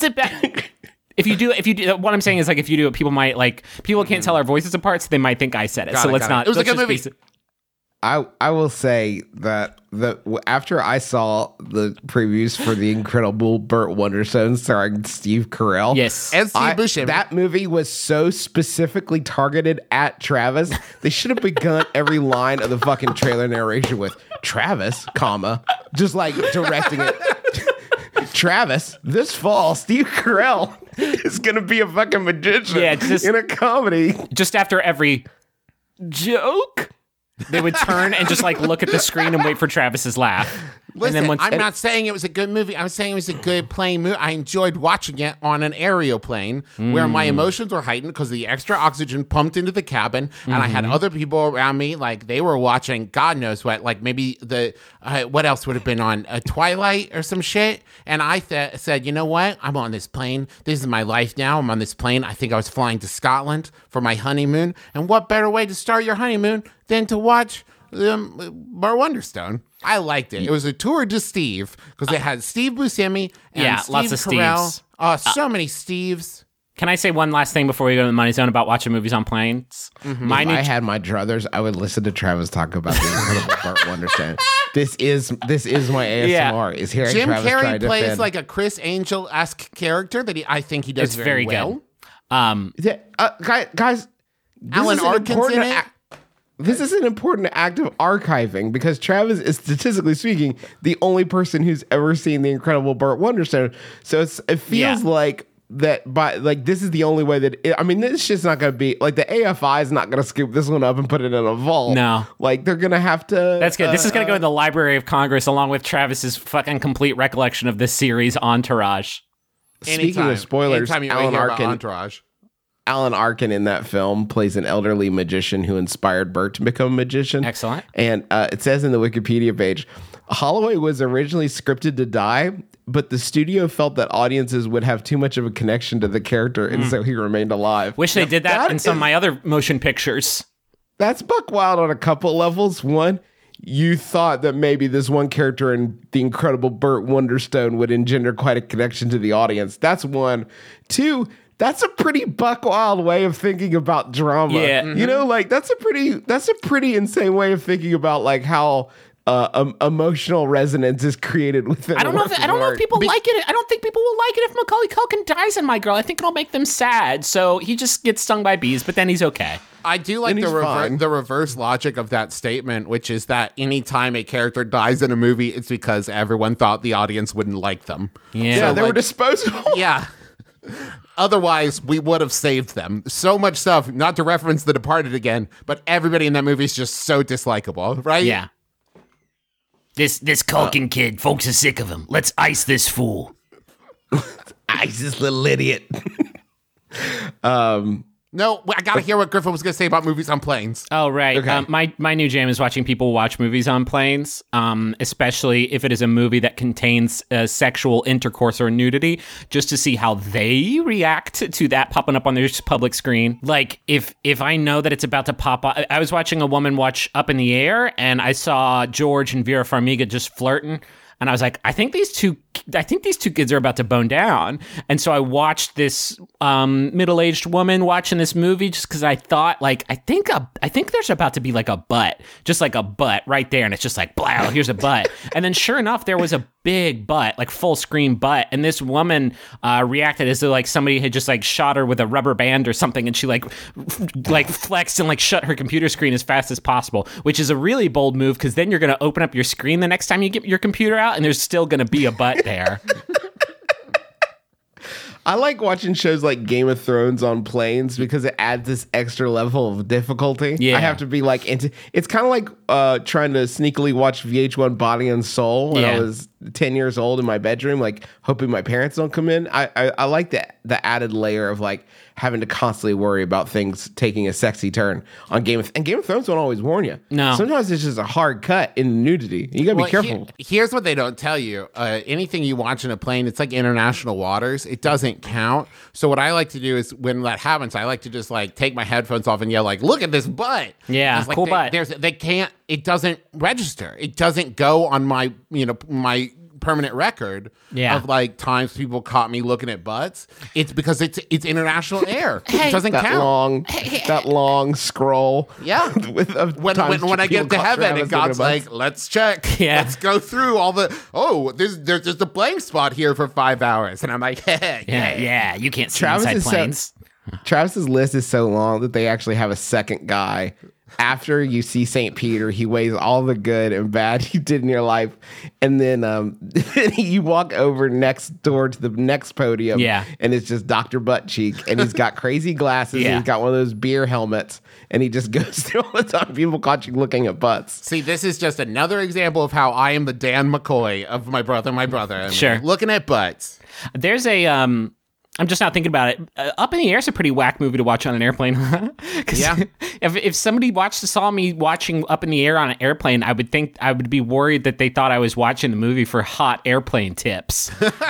If you do, what I'm saying is, like, if you do it, people might, like, people can't tell our voices apart, so they might think I said it. So let's not. It was a let's good just movie. I will say that after I saw the previews for the incredible Burt Wonderstone starring Steve Carell, Yes. And Steve Buscemi. that movie was so specifically targeted at Travis. They should have begun every line of the fucking trailer narration with Travis, comma, just like directing it. Travis, this fall, Steve Carell is gonna be a fucking magician in a comedy. Just after every joke, they would turn and just like look at the screen and wait for Travis's laugh. Listen, once- I'm not saying it was a good movie. I'm saying it was a good plane movie. I enjoyed watching it on an aeroplane where my emotions were heightened because the extra oxygen pumped into the cabin, and I had other people around me, like they were watching God knows what, like maybe what else would have been on Twilight or some shit. And I said, you know what? I'm on this plane. This is my life now. I'm on this plane. I think I was flying to Scotland for my honeymoon. And what better way to start your honeymoon than to watch Burt Wonderstone? I liked it. It was a tour de Steve because they had Steve Buscemi and Yeah, Steve lots of Carell. Steves. So many Steves. Can I say one last thing before we go to the money zone about watching movies on planes? My If new I had my druthers, I would listen to Travis talk about the incredible Burt Wonderstone. This is my ASMR. Yeah. Is hearing Jim Travis try Carrey to plays defend. like a Chris Angel-esque character that I think he does it's very well. good. Yeah, guys. This Alan is an Arkin's important in it. This is an important act of archiving because Travis is, statistically speaking, the only person who's ever seen the incredible Burt Wonderstone. So it feels like that. By like, this is the only way that this shit's not going to be like the AFI is not going to scoop this one up and put it in a vault. No. like they're going to have to. That's good. This is going to go in the Library of Congress along with Travis's fucking complete recollection of this series, Entourage. Speaking of spoilers, anytime you Alan hear about Arkin. Entourage. Alan Arkin in that film plays an elderly magician who inspired Burt to become a magician. Excellent. And it says in the Wikipedia page, Holloway was originally scripted to die, but the studio felt that audiences would have too much of a connection to the character, and so he remained alive. Wish they did that in some of is- my other motion pictures. That's buck wild on a couple levels. One, you thought that maybe this one character in the incredible Burt Wonderstone would engender quite a connection to the audience. That's one. Two, that's a pretty buck wild way of thinking about drama. Yeah. You know, like that's a pretty insane way of thinking about like how emotional resonance is created within. I don't know. I don't know if people like it. I don't think people will like it if Macaulay Culkin dies in My Girl. I think it'll make them sad. So he just gets stung by bees, but then he's okay. I do like And he's fine. the reverse logic of that statement, which is that anytime a character dies in a movie, it's because everyone thought the audience wouldn't like them. Yeah, they were like- disposable. Yeah. Otherwise, we would have saved them. So much stuff, not to reference The Departed again, but everybody in that movie is just so dislikable, right? Yeah. This Culkin kid, folks are sick of him. Let's ice this fool. Ice this little idiot. No, I gotta hear what Griffin was gonna say about movies on planes. Oh, right. Okay. My new jam is watching people watch movies on planes, especially if it is a movie that contains sexual intercourse or nudity, just to see how they react to that popping up on their public screen. Like, if I know that it's about to pop up, I was watching a woman watch Up in the Air, and I saw George and Vera Farmiga just flirting. And I was like, I think these two kids are about to bone down. And so I watched this middle-aged woman watching this movie just because I thought, like, I think there's about to be like a butt, just like a butt right there, and it's just like, blow, here's a butt. And then sure enough, there was a big butt, like full screen butt, and this woman reacted as though like somebody had just like shot her with a rubber band or something, and she like flexed and like shut her computer screen as fast as possible, which is a really bold move because then you're gonna open up your screen the next time you get your computer out, and there's still gonna be a butt there. I like watching shows like Game of Thrones on planes because it adds this extra level of difficulty. Yeah. I have to be like into. It's kind of like trying to sneakily watch VH1 Body and Soul when I Yeah. was 10 years old in my bedroom, like hoping my parents don't come in. I like the added layer of like having to constantly worry about things taking a sexy turn on Game of Thrones don't always warn you. No. Sometimes it's just a hard cut in nudity. You gotta be careful. Here's what they don't tell you. Anything you watch in a plane, it's like international waters. It doesn't count. So what I like to do is when that happens, I like to just like take my headphones off and yell like, look at this butt. Yeah, It's like cool butt. They can't, it doesn't register. It doesn't go on my, my permanent record of like times people caught me looking at butts. It's because it's international air. It doesn't count. That long scroll. Yeah. When I get to heaven and God's like, let's check. Yeah. Let's go through all the, there's just a blank spot here for 5 hours. And I'm like, Yeah, you can't see Travis inside is so- planes. Travis's list is so long that they actually have a second guy. After you see St. Peter, he weighs all the good and bad you did in your life. And then you walk over next door to the next podium. Yeah. And it's just Dr. Butt Cheek. And he's got crazy glasses. Yeah. And he's got one of those beer helmets. And he just goes through all the time people caught you looking at butts. See, this is just another example of how I am the Dan McCoy of my brother. I'm Sure. looking at butts. There's a I'm just not thinking about it. Up in the Air is a pretty whack movie to watch on an airplane. 'Cause Yeah. if somebody saw me watching Up in the Air on an airplane, I would be worried that they thought I was watching the movie for hot airplane tips.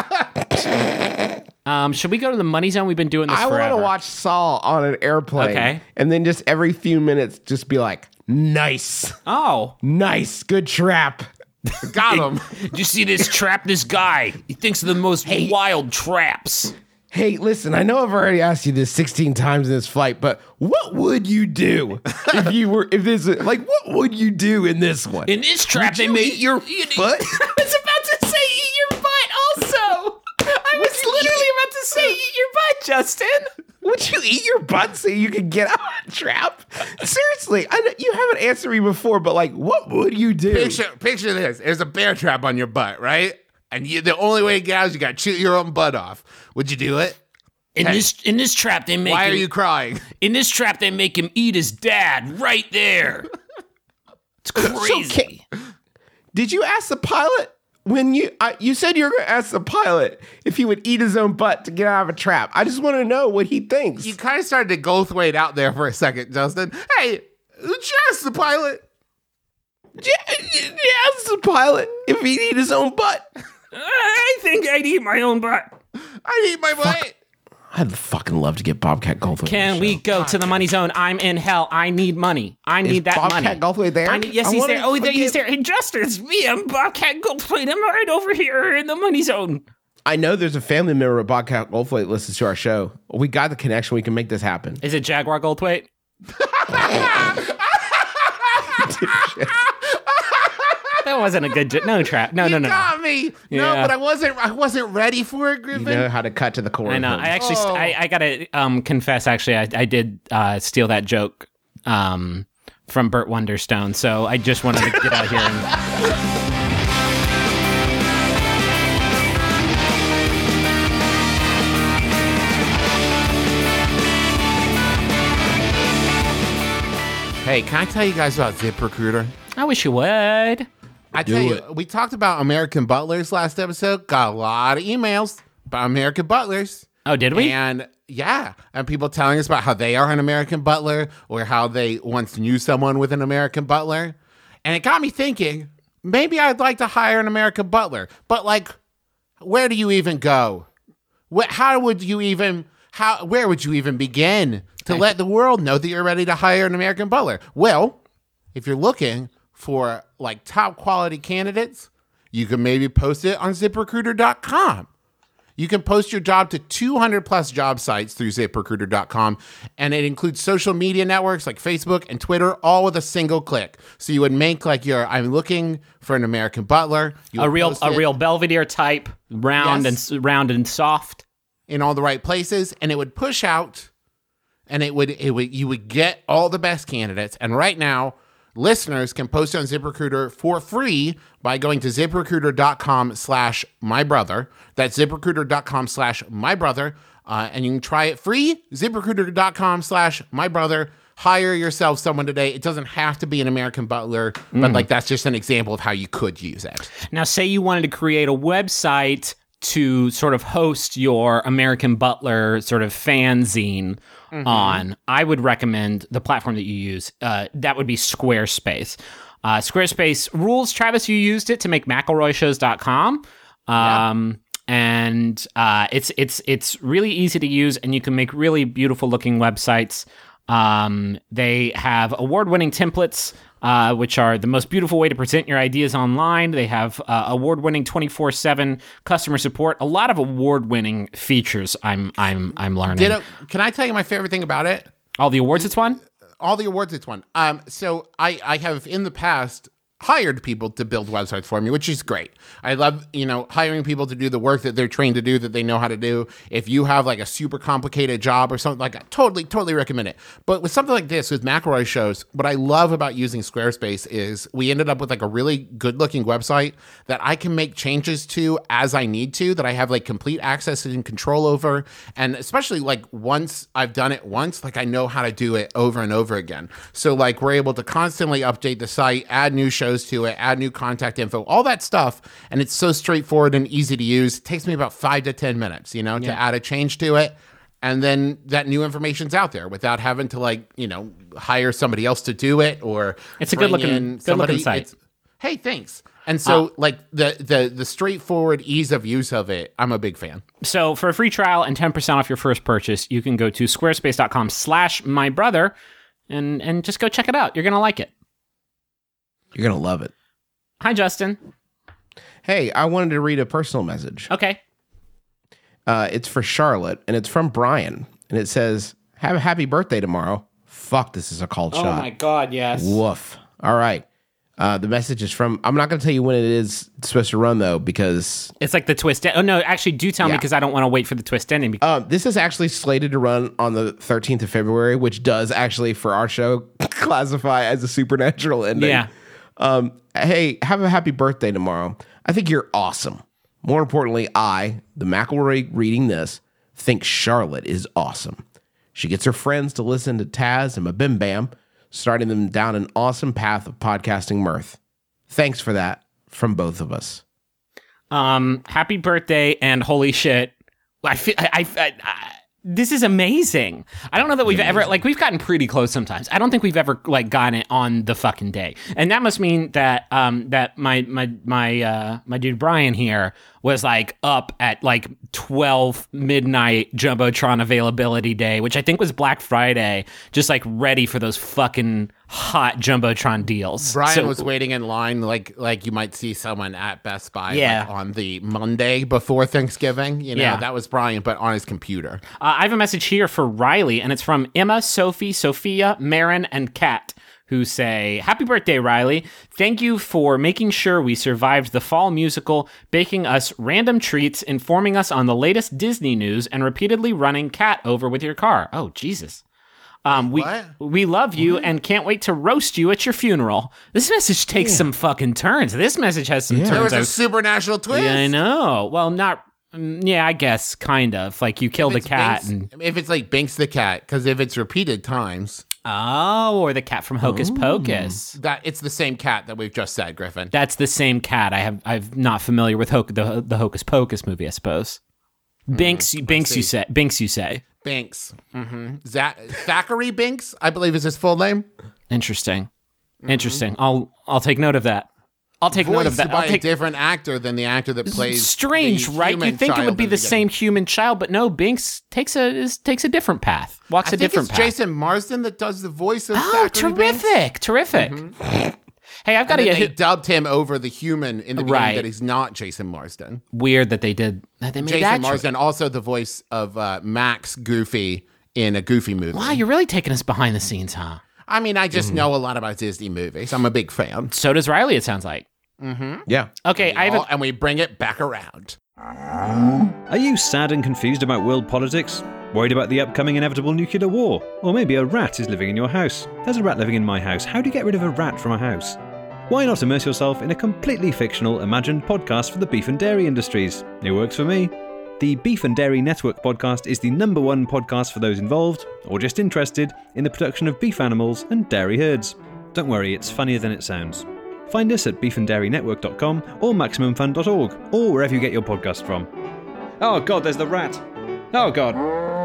Should we go to the Money Zone? We've been doing this I want forever. to watch Saw on an airplane. Okay. And then just every few minutes, just be like, nice. Oh, Nice. Good trap. Got him. Did you see this trap? This guy, he thinks of the most wild traps. Hey, listen, I know I've already asked you this 16 times in this flight, but what would you do what would you do in this one? In this trap, they made your foot? I was about to say eat your butt. Also, I was literally about to say eat your butt, Justin. Would you eat your butt so you could get out of the trap? Seriously, I know, you haven't answered me before, but like, what would you do? Picture this. There's a bear trap on your butt, right? And the only way to get out is you got to shoot your own butt off. Would you do it? In this trap, they make Why are him, you crying? in this trap they make him eat his dad right there. It's crazy. Did you ask the pilot when you said you were going to ask the pilot if he would eat his own butt to get out of a trap? I just want to know what he thinks. You kind of started to Goldthwait out there for a second, Justin. Hey, ask the pilot. Ask the pilot if he'd eat his own butt. I think I'd eat my own butt. I need my butt. I'd fucking love to get Bobcat Goldthwait. Can we go to the Money Zone? I'm in hell. I need money. I need that Bobcat money. Goldthwait there? Yes, I he's wanna there. Oh, fucking- he's there. Hey, Justin, it's me. I'm Bobcat Goldthwait. I'm right over here in the Money Zone. I know there's a family member of Bobcat Goldthwait listens to our show. We got the connection. We can make this happen. Is it Jaguar Goldthwait? That That wasn't a good joke. No, trap. No. Got me. No, Yeah. but I wasn't ready for it, Griffin. You know how to cut to the core. I know. of him. I actually, I gotta confess. Actually, I did steal that joke from Burt Wonderstone. So I just wanted to get out here and. Hey, can I tell you guys about ZipRecruiter? I wish you would. I tell you, we talked about American Butlers last episode. Got a lot of emails about American Butlers. Oh, did we? And yeah, and people telling us about how they are an American butler or how they once knew someone with an American butler. And it got me thinking, maybe I'd like to hire an American butler. But like, where do you even go? Where would you even begin to let the world know that you're ready to hire an American butler? Well, if you're looking for like top quality candidates, you can maybe post it on ZipRecruiter.com. You can post your job to 200 plus job sites through ZipRecruiter.com, and it includes social media networks like Facebook and Twitter, all with a single click. So you would make like I'm looking for an American butler. You A would real post it Belvedere type, round Yes. and soft. in all the right places, and it would push out, and you would get all the best candidates. And right now, listeners can post on ZipRecruiter for free by going to ZipRecruiter.com/mybrother. That's ZipRecruiter.com/mybrother. And you can try it free. ZipRecruiter.com/mybrother. Hire yourself someone today. It doesn't have to be an American butler, but like that's just an example of how you could use it. Now, say you wanted to create a website to sort of host your American Butler sort of fanzine on, I would recommend the platform that you use. That would be Squarespace. Squarespace rules. Travis, you used it to make McElroyShows.com. And it's really easy to use, and you can make really beautiful looking websites. They have award-winning templates, which are the most beautiful way to present your ideas online. They have award-winning 24/7 customer support. A lot of award-winning features. I'm learning. Can I tell you my favorite thing about it? All the awards it's won. All the awards it's won. So I have in the past hired people to build websites for me, which is great. I love, hiring people to do the work that they're trained to do, that they know how to do. If you have like a super complicated job or something like that, totally recommend it. But with something like this, with McElroy Shows, what I love about using Squarespace is we ended up with like a really good looking website that I can make changes to as I need to, that I have like complete access and control over. And especially like once I've done it once, like I know how to do it over and over again. So like we're able to constantly update the site, add new shows to it, add new contact info, all that stuff. And it's so straightforward and easy to use. It takes me about 5 to 10 minutes, to add a change to it. And then that new information's out there without having to hire somebody else to do it, or It's a good looking site. Hey, thanks. And so the straightforward ease of use of it, I'm a big fan. So for a free trial and 10% off your first purchase, you can go to squarespace.com/mybrother and just go check it out. You're going to like it. You're going to love it. Hi, Justin. Hey, I wanted to read a personal message. Okay. It's for Charlotte, and it's from Brian. And it says, have a happy birthday tomorrow. Fuck, this is a called shot. Oh, my God, yes. Woof. All right. The message is from, I'm not going to tell you when it is supposed to run, though, because... It's like the twist. Oh, no, actually, do tell me, because I don't want to wait for the twist ending. This is actually slated to run on the 13th of February, which does actually, for our show, classify as a supernatural ending. Yeah. Hey, have a happy birthday tomorrow. I think you're awesome. More importantly, I, the McElroy reading this, think Charlotte is awesome. She gets her friends to listen to Taz and Mabim Bam, starting them down an awesome path of podcasting mirth. Thanks for that from both of us. Happy birthday and holy shit. I feel this is amazing. I don't know that we've ever, we've gotten pretty close sometimes. I don't think we've ever, gotten it on the fucking day. And that must mean that, that my dude Brian here was, up at, 12 midnight Jumbotron availability day, which I think was Black Friday, just, ready for those fucking hot Jumbotron deals. Brian was waiting in line like you might see someone at Best Buy on the Monday before Thanksgiving. That was Brian, but on his computer. I have a message here for Riley, and it's from Emma, Sophie, Sophia, Marin, and Kat, who say, "Happy birthday, Riley. Thank you for making sure we survived the fall musical, baking us random treats, informing us on the latest Disney news, and repeatedly running Kat over with your car." Oh, Jesus. We love you and can't wait to roast you at your funeral. This message takes some fucking turns. This message has some turns. There was a supernatural twist. Yeah, I know. Well, not... Yeah, I guess, kind of. Like, you killed a cat. If it's like Binks the cat, because if it's repeated times... Oh, or the cat from Hocus Pocus. That it's the same cat that we've just said, Griffin. That's the same cat. I'm not familiar with the Hocus Pocus movie, I suppose. Binks, you say. Binks. Mm-hmm. Zachary Binks, I believe is his full name. Interesting. I'll take note of that. I'll take note of that. By a different actor than the actor that plays. Strange, right? You think it would be the same human child, but no. Binks takes a different path. Walks a different path. Jason Marsden that does the voice of. Oh, terrific! Mm-hmm. Hey, I've got to get. They dubbed him over the human in the beginning that he's not Jason Marsden. Weird that they did. That they made Jason Marsden, also the voice of Max Goofy in a Goofy movie. Wow, you're really taking us behind the scenes, huh? I mean, I just know a lot about Disney movies. I'm a big fan. So does Riley, it sounds like. Mm-hmm. Yeah. Okay, and we bring it back around. Are you sad and confused about world politics? Worried about the upcoming inevitable nuclear war? Or maybe a rat is living in your house? There's a rat living in my house. How do you get rid of a rat from a house? Why not immerse yourself in a completely fictional, imagined podcast for the beef and dairy industries? It works for me. The Beef and Dairy Network podcast is the #1 podcast for those involved, or just interested, in the production of beef animals and dairy herds. Don't worry, it's funnier than it sounds. Find us at beefanddairynetwork.com or maximumfun.org, or wherever you get your podcast from. Oh god, there's the rat. Oh god.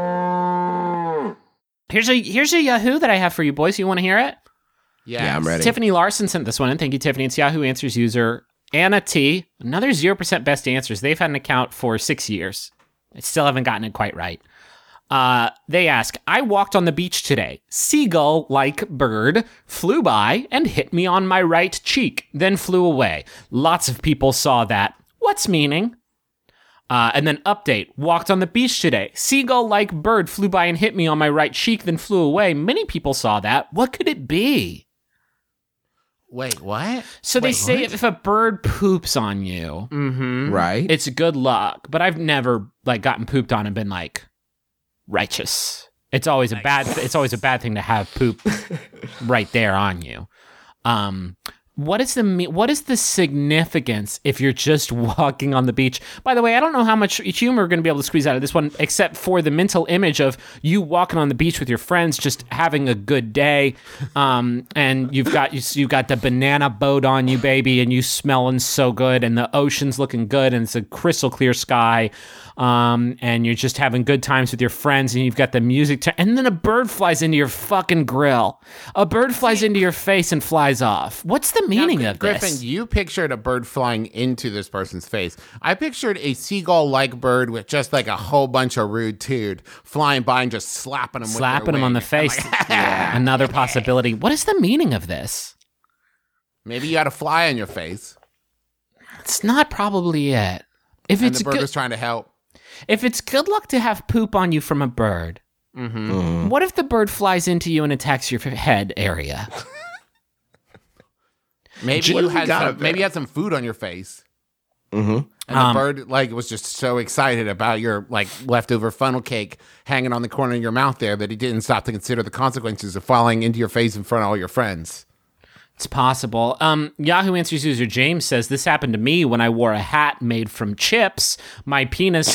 Here's a Yahoo that I have for you boys. You want to hear it? Yes. Yeah, I'm ready. Tiffany Larson sent this one in. Thank you, Tiffany. It's Yahoo Answers user Anna T. Another 0% best answers. They've had an account for 6 years. I still haven't gotten it quite right. They ask, I walked on the beach today. Seagull-like bird flew by and hit me on my right cheek, then flew away. Lots of people saw that. What's meaning? And then update, walked on the beach today. Seagull-like bird flew by and hit me on my right cheek, then flew away. Many people saw that. What could it be? Wait, what? So they say if a bird poops on you, Right. it's good luck. But I've never gotten pooped on and been like righteous. It's always a bad. It's always a bad thing to have poop right there on you. What is the significance if you're just walking on the beach? By the way, I don't know how much humor we're going to be able to squeeze out of this one, except for the mental image of you walking on the beach with your friends, just having a good day, and you've got the banana boat on you, baby, and you smelling so good, and the ocean's looking good, and it's a crystal clear sky, and you're just having good times with your friends, and you've got the music, and then a bird flies into your fucking grill. A bird flies into your face and flies off. What's the meaning of Griffin, this? you pictured a bird flying into this person's face. I pictured a seagull-like bird with just like a whole bunch of rude dude flying by and just slapping him On the face. Yeah. Another possibility. What is the meaning of this? Maybe you had a fly on your face. It's not probably it. If And it's the bird good, was trying to help. if it's good luck to have poop on you from a bird, what if the bird flies into you and attacks your head area? Maybe you had some food on your face. And the bird was just so excited about your leftover funnel cake hanging on the corner of your mouth there that he didn't stop to consider the consequences of falling into your face in front of all your friends. It's possible. Yahoo Answers user James says, this happened to me when I wore a hat made from chips. My penis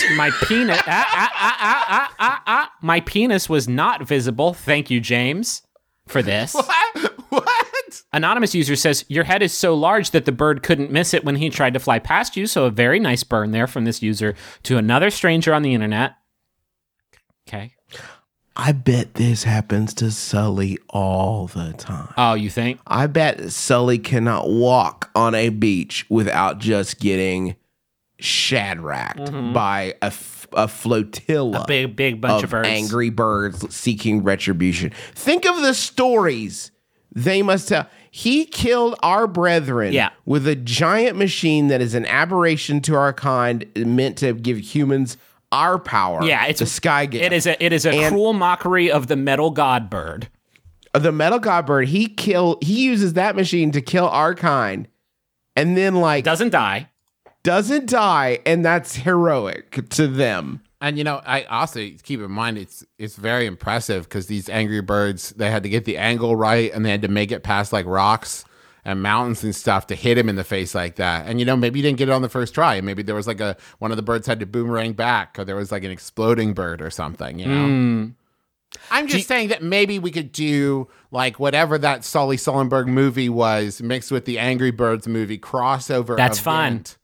was not visible. Thank you, James, for this. What? Anonymous user says, your head is so large that the bird couldn't miss it when he tried to fly past you. So a very nice burn there from this user to another stranger on the internet. Okay. I bet this happens to Sully all the time. Oh, you think? I bet Sully cannot walk on a beach without just getting shadracked by a flotilla, A big bunch of birds. angry birds seeking retribution. Think of the stories they must tell. He killed our brethren with a giant machine that is an aberration to our kind, meant to give humans our power. Yeah, it's the sky gift. It is a cruel mockery of the metal god bird. the metal god bird, he uses that machine to kill our kind, and then Doesn't die. doesn't die, and that's heroic to them. And I also keep in mind it's very impressive because these Angry Birds, they had to get the angle right and they had to make it past like rocks and mountains and stuff to hit him in the face like that. And maybe you didn't get it on the first try. Maybe there was like one of the birds had to boomerang back, or there was like an exploding bird or something. I'm just saying that maybe we could do like whatever that Sully Sullenberg movie was mixed with the Angry Birds movie crossover. That's event.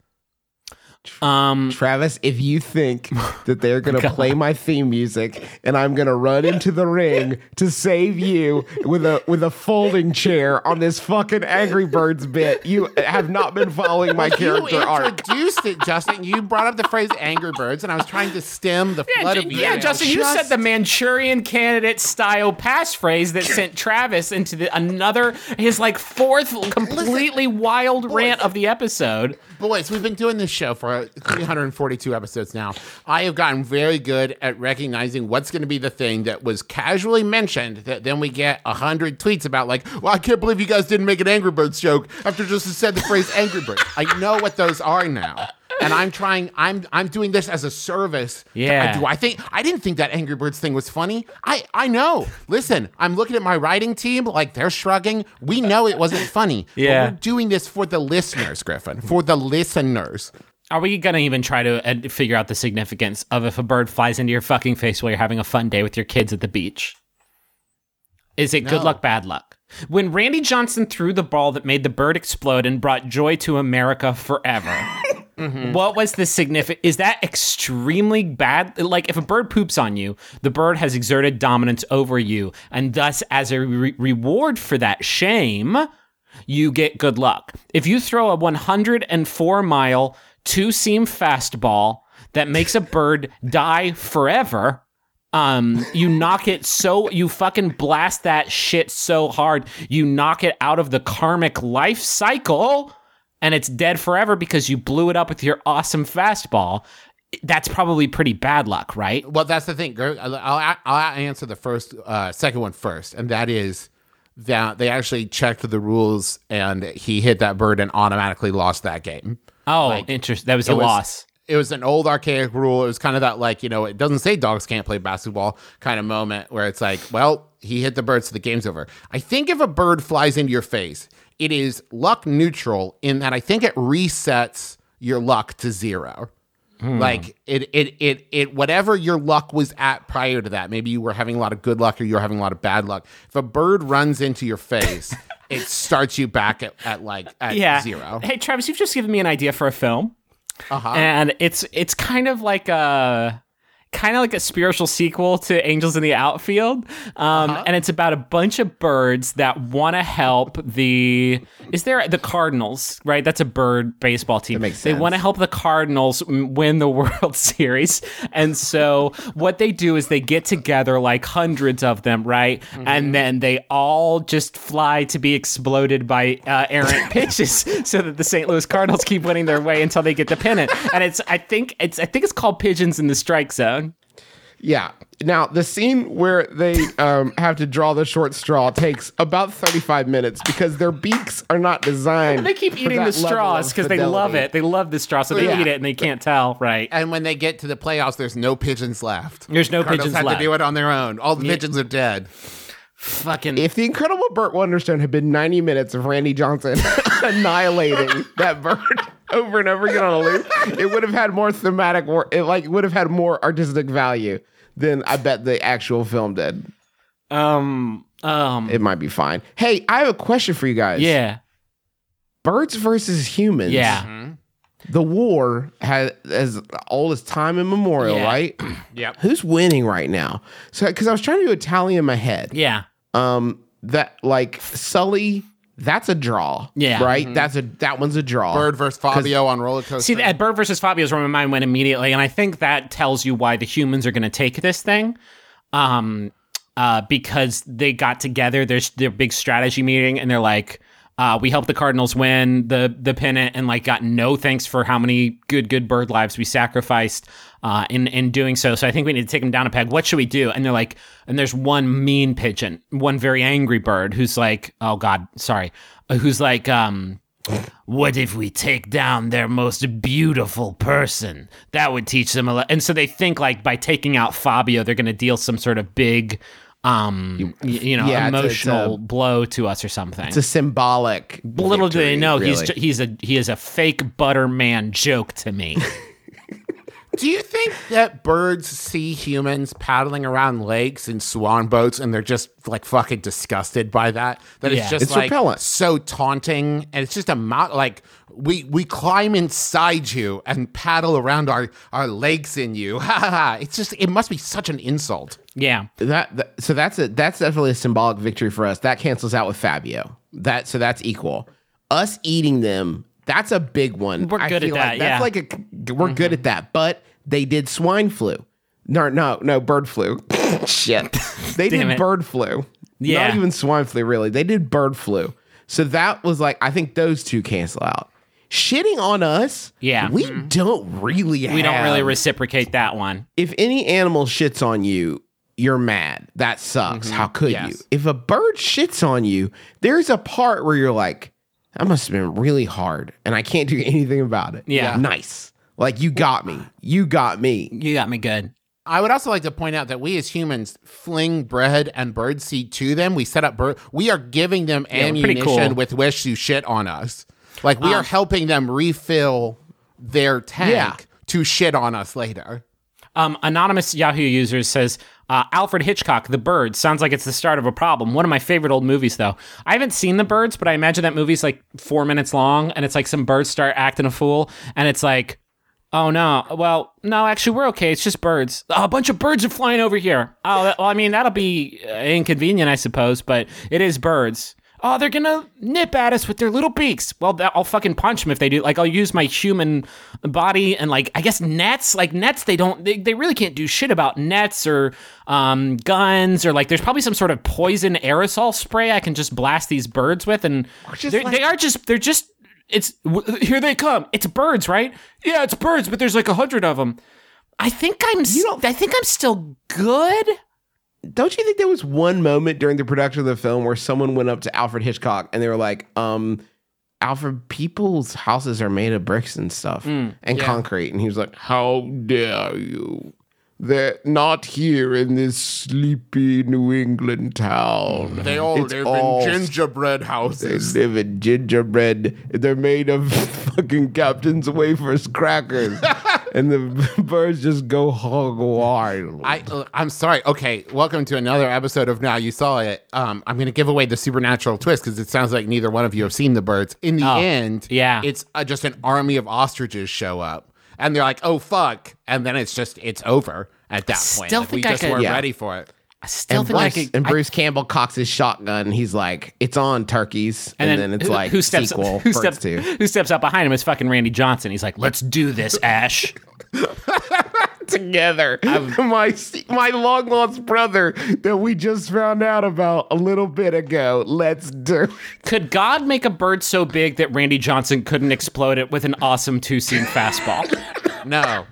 Travis, if you think that they're going to play my theme music and I'm going to run into the ring to save you with a folding chair on this fucking Angry Birds bit, you have not been following my character You arc. introduced it, Justin. You brought up the phrase Angry Birds, and I was trying to stem the flood of Yeah, emails. Justin, you said the Manchurian Candidate style passphrase that sent Travis into his like fourth completely wild rant of the episode. Boys, we've been doing this show for 342 episodes now. I have gotten very good at recognizing what's going to be the thing that was casually mentioned that then we get 100 tweets about like, well, I can't believe you guys didn't make an Angry Birds joke after just said the phrase Angry Birds. I know what those are now. And I'm doing this as a service. Yeah. I didn't think that Angry Birds thing was funny. I know. Listen, I'm looking at my writing team, like they're shrugging. We know it wasn't funny. Yeah. But we're doing this for the listeners, Griffin. For the listeners. Are we going to even try to figure out the significance of if a bird flies into your fucking face while you're having a fun day with your kids at the beach? Is it good luck, bad luck? When Randy Johnson threw the ball that made the bird explode and brought joy to America forever, what was the significance? Is that extremely bad? Like, if a bird poops on you, the bird has exerted dominance over you, and thus, as a reward for that shame, you get good luck. If you throw a 104-mile, two-seam fastball that makes a bird die forever, you knock it you fucking blast that shit so hard, you knock it out of the karmic life cycle, and it's dead forever because you blew it up with your awesome fastball. That's probably pretty bad luck, right? Well, that's the thing. I'll answer the second one first, and that is that they actually checked the rules, and he hit that bird and automatically lost that game. Oh, interesting. That was a loss. It was an old archaic rule. It was kind of that, like, it doesn't say dogs can't play basketball kind of moment where it's like, well, he hit the bird, so the game's over. I think if a bird flies into your face, it is luck neutral in that I think it resets your luck to 0. Like it whatever your luck was at prior to that. Maybe you were having a lot of good luck or you were having a lot of bad luck. If a bird runs into your face, it starts you back at 0. Hey, Travis, you've just given me an idea for a film. And it's kind of like a spiritual sequel to Angels in the Outfield. And it's about a bunch of birds that want to help the Cardinals, right? That's a bird baseball team. That makes They sense. want to help the Cardinals win the World Series. And so what they do is they get together, like hundreds of them, right? And then they all just fly to be exploded by errant pitches so that the St. Louis Cardinals keep winning their way until they get the pennant. And I think it's called Pigeons in the Strike Zone. Yeah. Now, the scene where they have to draw the short straw takes about 35 minutes because their beaks are not designed. They keep for eating that the level straws of because they love fidelity. it. They love the straw, so they Yeah. eat it and they can't tell, right? And when they get to the playoffs, there's no pigeons left. There's no Cardinals pigeons had left. to do it on their own. All the pigeons are dead. Fucking. If the Incredible Burt Wonderstone had been 90 minutes of Randy Johnson annihilating that bird over and over again on a loop, it would have had more thematic work. It would have had more artistic value than I bet the actual film did. It might be fine. Hey, I have a question for you guys. Yeah. Birds versus humans. Yeah. The war has as old as time immemorial, Yeah. right? Yep. Who's winning right now? So, because I was trying to do a tally in my head. Yeah. That like Sully, that's a draw. Yeah. Right. That one's a draw. Bird versus Fabio on roller coaster. See, that Bird versus Fabio is where my mind went immediately, and I think that tells you why the humans are going to take this thing. Because they got together, there's their big strategy meeting, and they're like, We helped the Cardinals win the pennant and like got no thanks for how many good bird lives we sacrificed in doing so. So I think we need to take them down a peg. What should we do? And they're like, and there's one mean pigeon, one very angry bird who's like, oh God, sorry, who's like, what if we take down their most beautiful person? That would teach them a lot. And so they think like by taking out Fabio, they're going to deal some sort of big, Yeah, emotional blow to us or something. It's a symbolic. Little do they victory, know really. he is a fake Butterman joke to me. Do you think that birds see humans paddling around lakes in swan boats and they're just like fucking disgusted by that? That Yeah. it's just It's like repellent. so taunting, and it's just like we climb inside you and paddle around our legs in you. Ha ha ha! It's just it must be such an insult. Yeah. So that's definitely a symbolic victory for us. That cancels out with Fabio. So that's equal. Us eating them, that's a big one. We're good at feel that, That's yeah. like we're good at that. But they did swine flu. No, bird flu. Shit. They Damn did it. bird flu. Yeah. Not even swine flu, really. They did bird flu. So that was like, I think those two cancel out. Shitting on us, Yeah. we don't really We don't really have- reciprocate that one. if any animal shits on you, you're mad. That sucks. How could you? If a bird shits on you, there's a part where you're like, that must have been really hard, and I can't do anything about it. Yeah. Nice. Like, you got me. You got me. You got me good. I would also like to point out that we as humans fling bread and birdseed to them. We set up we are giving them we're pretty ammunition cool. with which to shit on us. Like we are helping them refill their tank Yeah. to shit on us later. Anonymous Yahoo user says, Alfred Hitchcock, The Birds. Sounds like it's the start of a problem. One of my favorite old movies, though. I haven't seen The Birds, but I imagine that movie's like 4 minutes long, and it's like some birds start acting a fool, and it's like, oh no, well, no, actually, we're okay. It's just birds. Oh, a bunch of birds are flying over here. Oh, well, I mean, that'll be inconvenient, I suppose, but it is birds. Oh, they're gonna nip at us with their little beaks. Well, I'll fucking punch them if they do. Like, I'll use my human body and, like, I guess nets. Like, nets, they really can't do shit about nets or guns or, like, there's probably some sort of poison aerosol spray I can just blast these birds with. And here they come. It's birds, right? Yeah, it's birds, but there's like 100 of them. I think I'm still good. Don't you think there was one moment during the production of the film where someone went up to Alfred Hitchcock and they were like, Alfred, people's houses are made of bricks and stuff and concrete. And he was like, how dare you? They're not here in this sleepy New England town. They all It's live all- in gingerbread They houses. live in gingerbread. They're made of fucking Captain's Wafers crackers. And the birds just go hog wild. I'm sorry. Okay, welcome to another episode of Now You Saw It. I'm going to give away the supernatural twist because it sounds like neither one of you have seen the birds. In the end, yeah. it's just an army of ostriches show up. And they're like, oh, fuck. And then it's over at that point. Still Like, we think I just could- weren't Yeah. ready for it. I still And think I Bruce, could. and Bruce Campbell cocks his shotgun. And he's like, "It's on, turkeys." And, then it's like who steps sequel. who Birds steps 2. who steps out behind him is fucking Randy Johnson. He's like, let's do this, Ash. Together. My long lost brother that we just found out about a little bit ago. Let's do. Could God make a bird so big that Randy Johnson couldn't explode it with an awesome 2-seam fastball? No.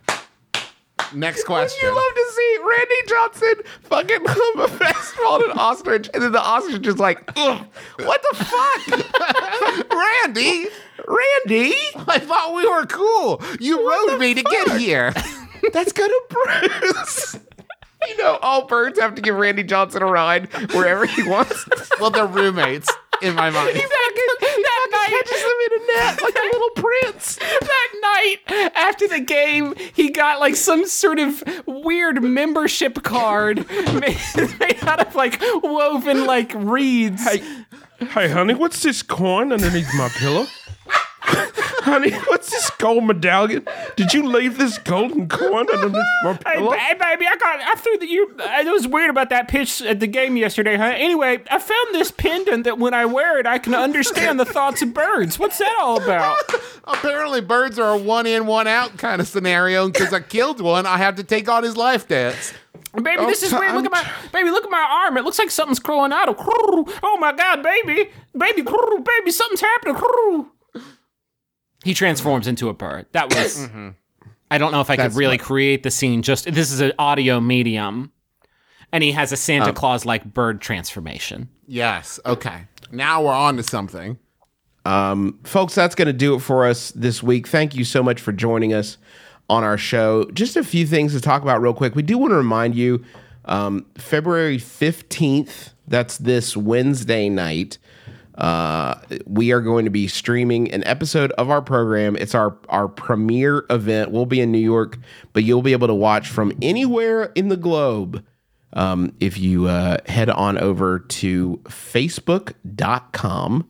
Next question. You love to see Randy Johnson fucking a fastball at an ostrich, and then the ostrich is like, ugh, what the fuck? Randy, Randy? I thought we were cool. You rode me to get here. That's good of Bruce. You know, all birds have to give Randy Johnson a ride wherever he wants. Well, they're roommates in my mind. Catches them in a net like a little prince. That night after the game, he got like some sort of weird membership card made out of like woven like reeds. Hey, honey, what's this coin underneath my pillow? Honey, what's this gold medallion? Did you leave this golden coin underneath my pillow? Hey, baby, I threw it was weird about that pitch at the game yesterday, huh? Anyway, I found this pendant that when I wear it, I can understand the thoughts of birds. What's that all about? Apparently, birds are a one in, one out kind of scenario. Because I killed one, I have to take on his life debts. Baby, this is weird. Look at my arm. It looks like something's crawling out. Oh my God, baby, something's happening. He transforms into a bird. That was. I don't know if I could really create the scene. Just this is an audio medium, and he has a Santa Claus like bird transformation. Yes. Okay. Now we're on to something. Folks, that's going to do it for us this week. Thank you so much for joining us on our show. Just a few things to talk about real quick. We do want to remind you, February 15th, that's this Wednesday night, we are going to be streaming an episode of our program. It's our premiere event. We'll be in New York, but you'll be able to watch from anywhere in the globe if you head on over to facebook.com/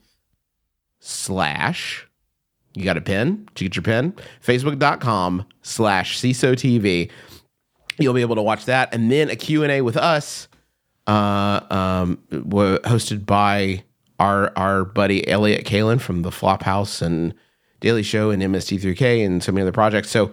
you got a pen? Did you get your pen? Facebook.com/CISO-TV. You'll be able to watch that. And then a Q&A with us, hosted by our buddy Elliot Kalin from the Flophouse and Daily Show and MST3K and so many other projects. So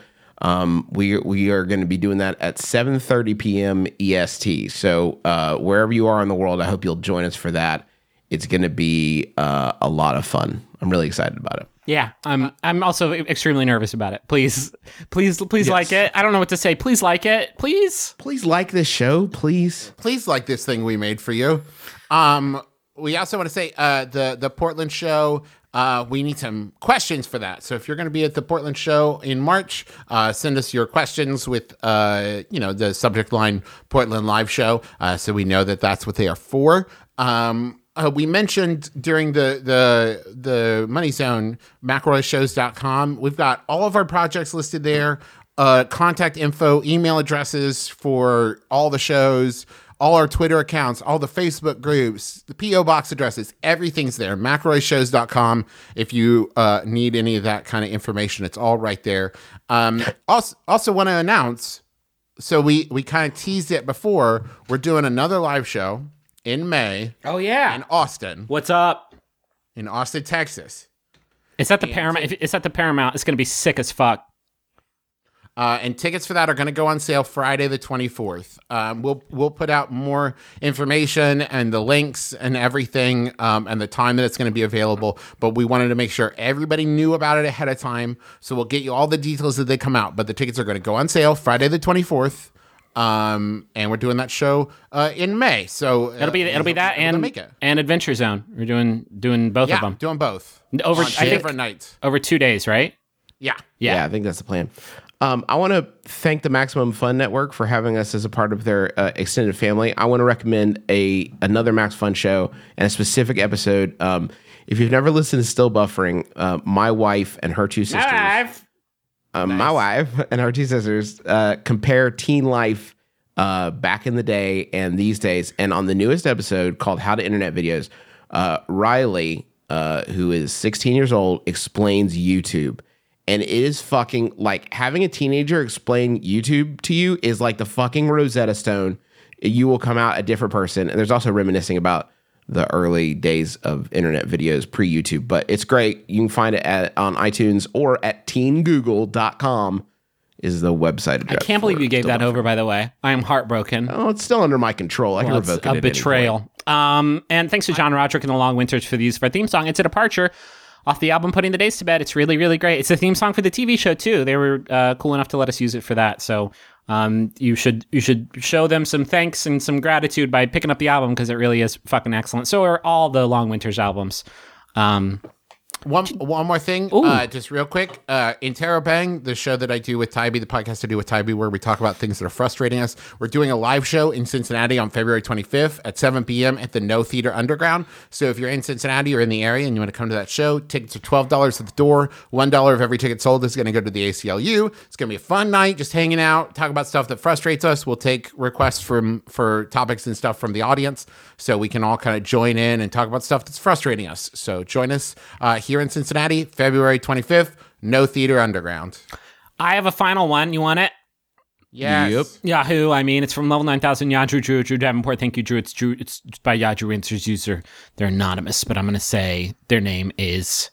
we are going to be doing that at 7:30 p.m. EST. So wherever you are in the world, I hope you'll join us for that. It's going to be a lot of fun. I'm really excited about it. Yeah, I'm also extremely nervous about it. Please like it. I don't know what to say. Please like it. Please like this show. Please like this thing we made for you. We also want to say the Portland show. We need some questions for that. So if you're going to be at the Portland show in March, send us your questions with the subject line Portland Live Show, so we know that that's what they are for. We mentioned during the Money Zone, McElroyShows.com. We've got all of our projects listed there, contact info, email addresses for all the shows, all our Twitter accounts, all the Facebook groups, the P.O. Box addresses, everything's there. McElroyShows.com. If you need any of that kind of information, it's all right there. Also want to announce, so we kind of teased it before, we're doing another live show in May. Oh, yeah. In Austin. What's up? In Austin, Texas. It's at the Paramount. If it's at the Paramount, it's going to be sick as fuck. And tickets for that are going to go on sale Friday the 24th. We'll put out more information and the links and everything and the time that it's going to be available. But we wanted to make sure everybody knew about it ahead of time. So we'll get you all the details as they come out. But the tickets are going to go on sale Friday the 24th. And we're doing that show in May. So it'll be that and Adventure Zone. We're doing both of them. Doing both over different nights over 2 days, right? Yeah, I think that's the plan. I want to thank the Maximum Fun Network for having us as a part of their extended family. I want to recommend another Max Fun show and a specific episode. If you've never listened to Still Buffering, my wife and her two sisters. My wife and her two sisters compare teen life back in the day and these days. And on the newest episode called How to Internet Videos, Riley, who is 16 years old, explains YouTube. And it is fucking like having a teenager explain YouTube to you is like the fucking Rosetta Stone. You will come out a different person. And there's also reminiscing about the early days of internet videos pre-YouTube, but it's great. You can find it on iTunes or at teengoogle.com is the website address. I can't believe you gave that over, by the way. I am heartbroken. Oh, it's still under my control. I can revoke it. A betrayal. And thanks to John Roderick and the Long Winters for the use of our theme song. It's a departure off the album Putting the Days to Bed. It's really, really great. It's a theme song for the TV show, too. They were cool enough to let us use it for that. So you should show them some thanks and some gratitude by picking up the album because it really is fucking excellent. So are all the Long Winters albums. One more thing, just real quick. Interrobang, the show that I do with Tybee, the podcast I do with Tybee, where we talk about things that are frustrating us. We're doing a live show in Cincinnati on February 25th at 7 p.m. at the No Theater Underground. So if you're in Cincinnati or in the area and you want to come to that show, tickets are $12 at the door. $1 of every ticket sold is going to go to the ACLU. It's going to be a fun night, just hanging out, talk about stuff that frustrates us. We'll take requests for topics and stuff from the audience so we can all kind of join in and talk about stuff that's frustrating us. So join us here in Cincinnati, February 25th, No Theater Underground. I have a final one. You want it? Yes. Yep. Yahoo. I mean, it's from Level 9000. Drew Davenport. Thank you, Drew. It's by Yahoo Answers user. They're anonymous, but I'm going to say their name is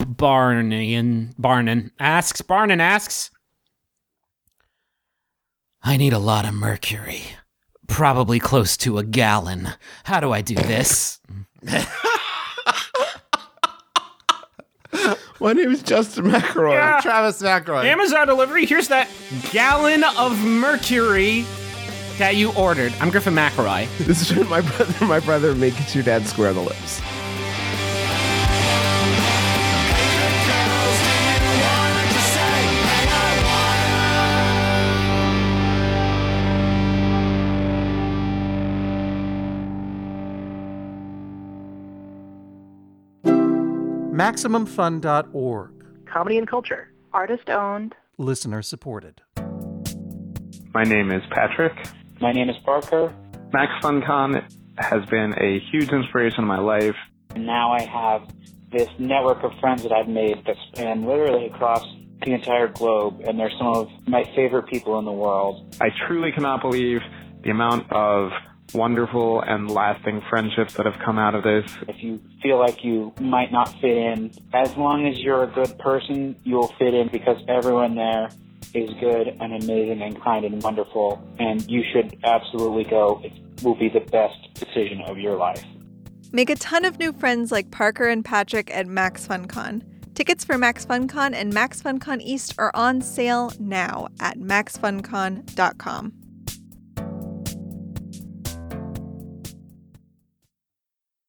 Barnan asks, I need a lot of mercury. Probably close to a gallon. How do I do this? My name is Justin McElroy. Yeah. Travis McElroy. Amazon delivery, here's that gallon of mercury that you ordered. I'm Griffin McElroy. This is my brother makes your dad square the lips. MaximumFun.org. Comedy and culture. Artist owned. Listener supported. My name is Patrick. My name is Parker. MaxFunCon has been a huge inspiration in my life. And now I have this network of friends that I've made that span literally across the entire globe, and they're some of my favorite people in the world. I truly cannot believe the amount of wonderful and lasting friendships that have come out of this. If you feel like you might not fit in, as long as you're a good person, you'll fit in because everyone there is good and amazing and kind and wonderful, and you should absolutely go. It will be the best decision of your life. Make a ton of new friends like Parker and Patrick at MaxFunCon. Tickets for MaxFunCon and MaxFunCon East are on sale now at MaxFunCon.com.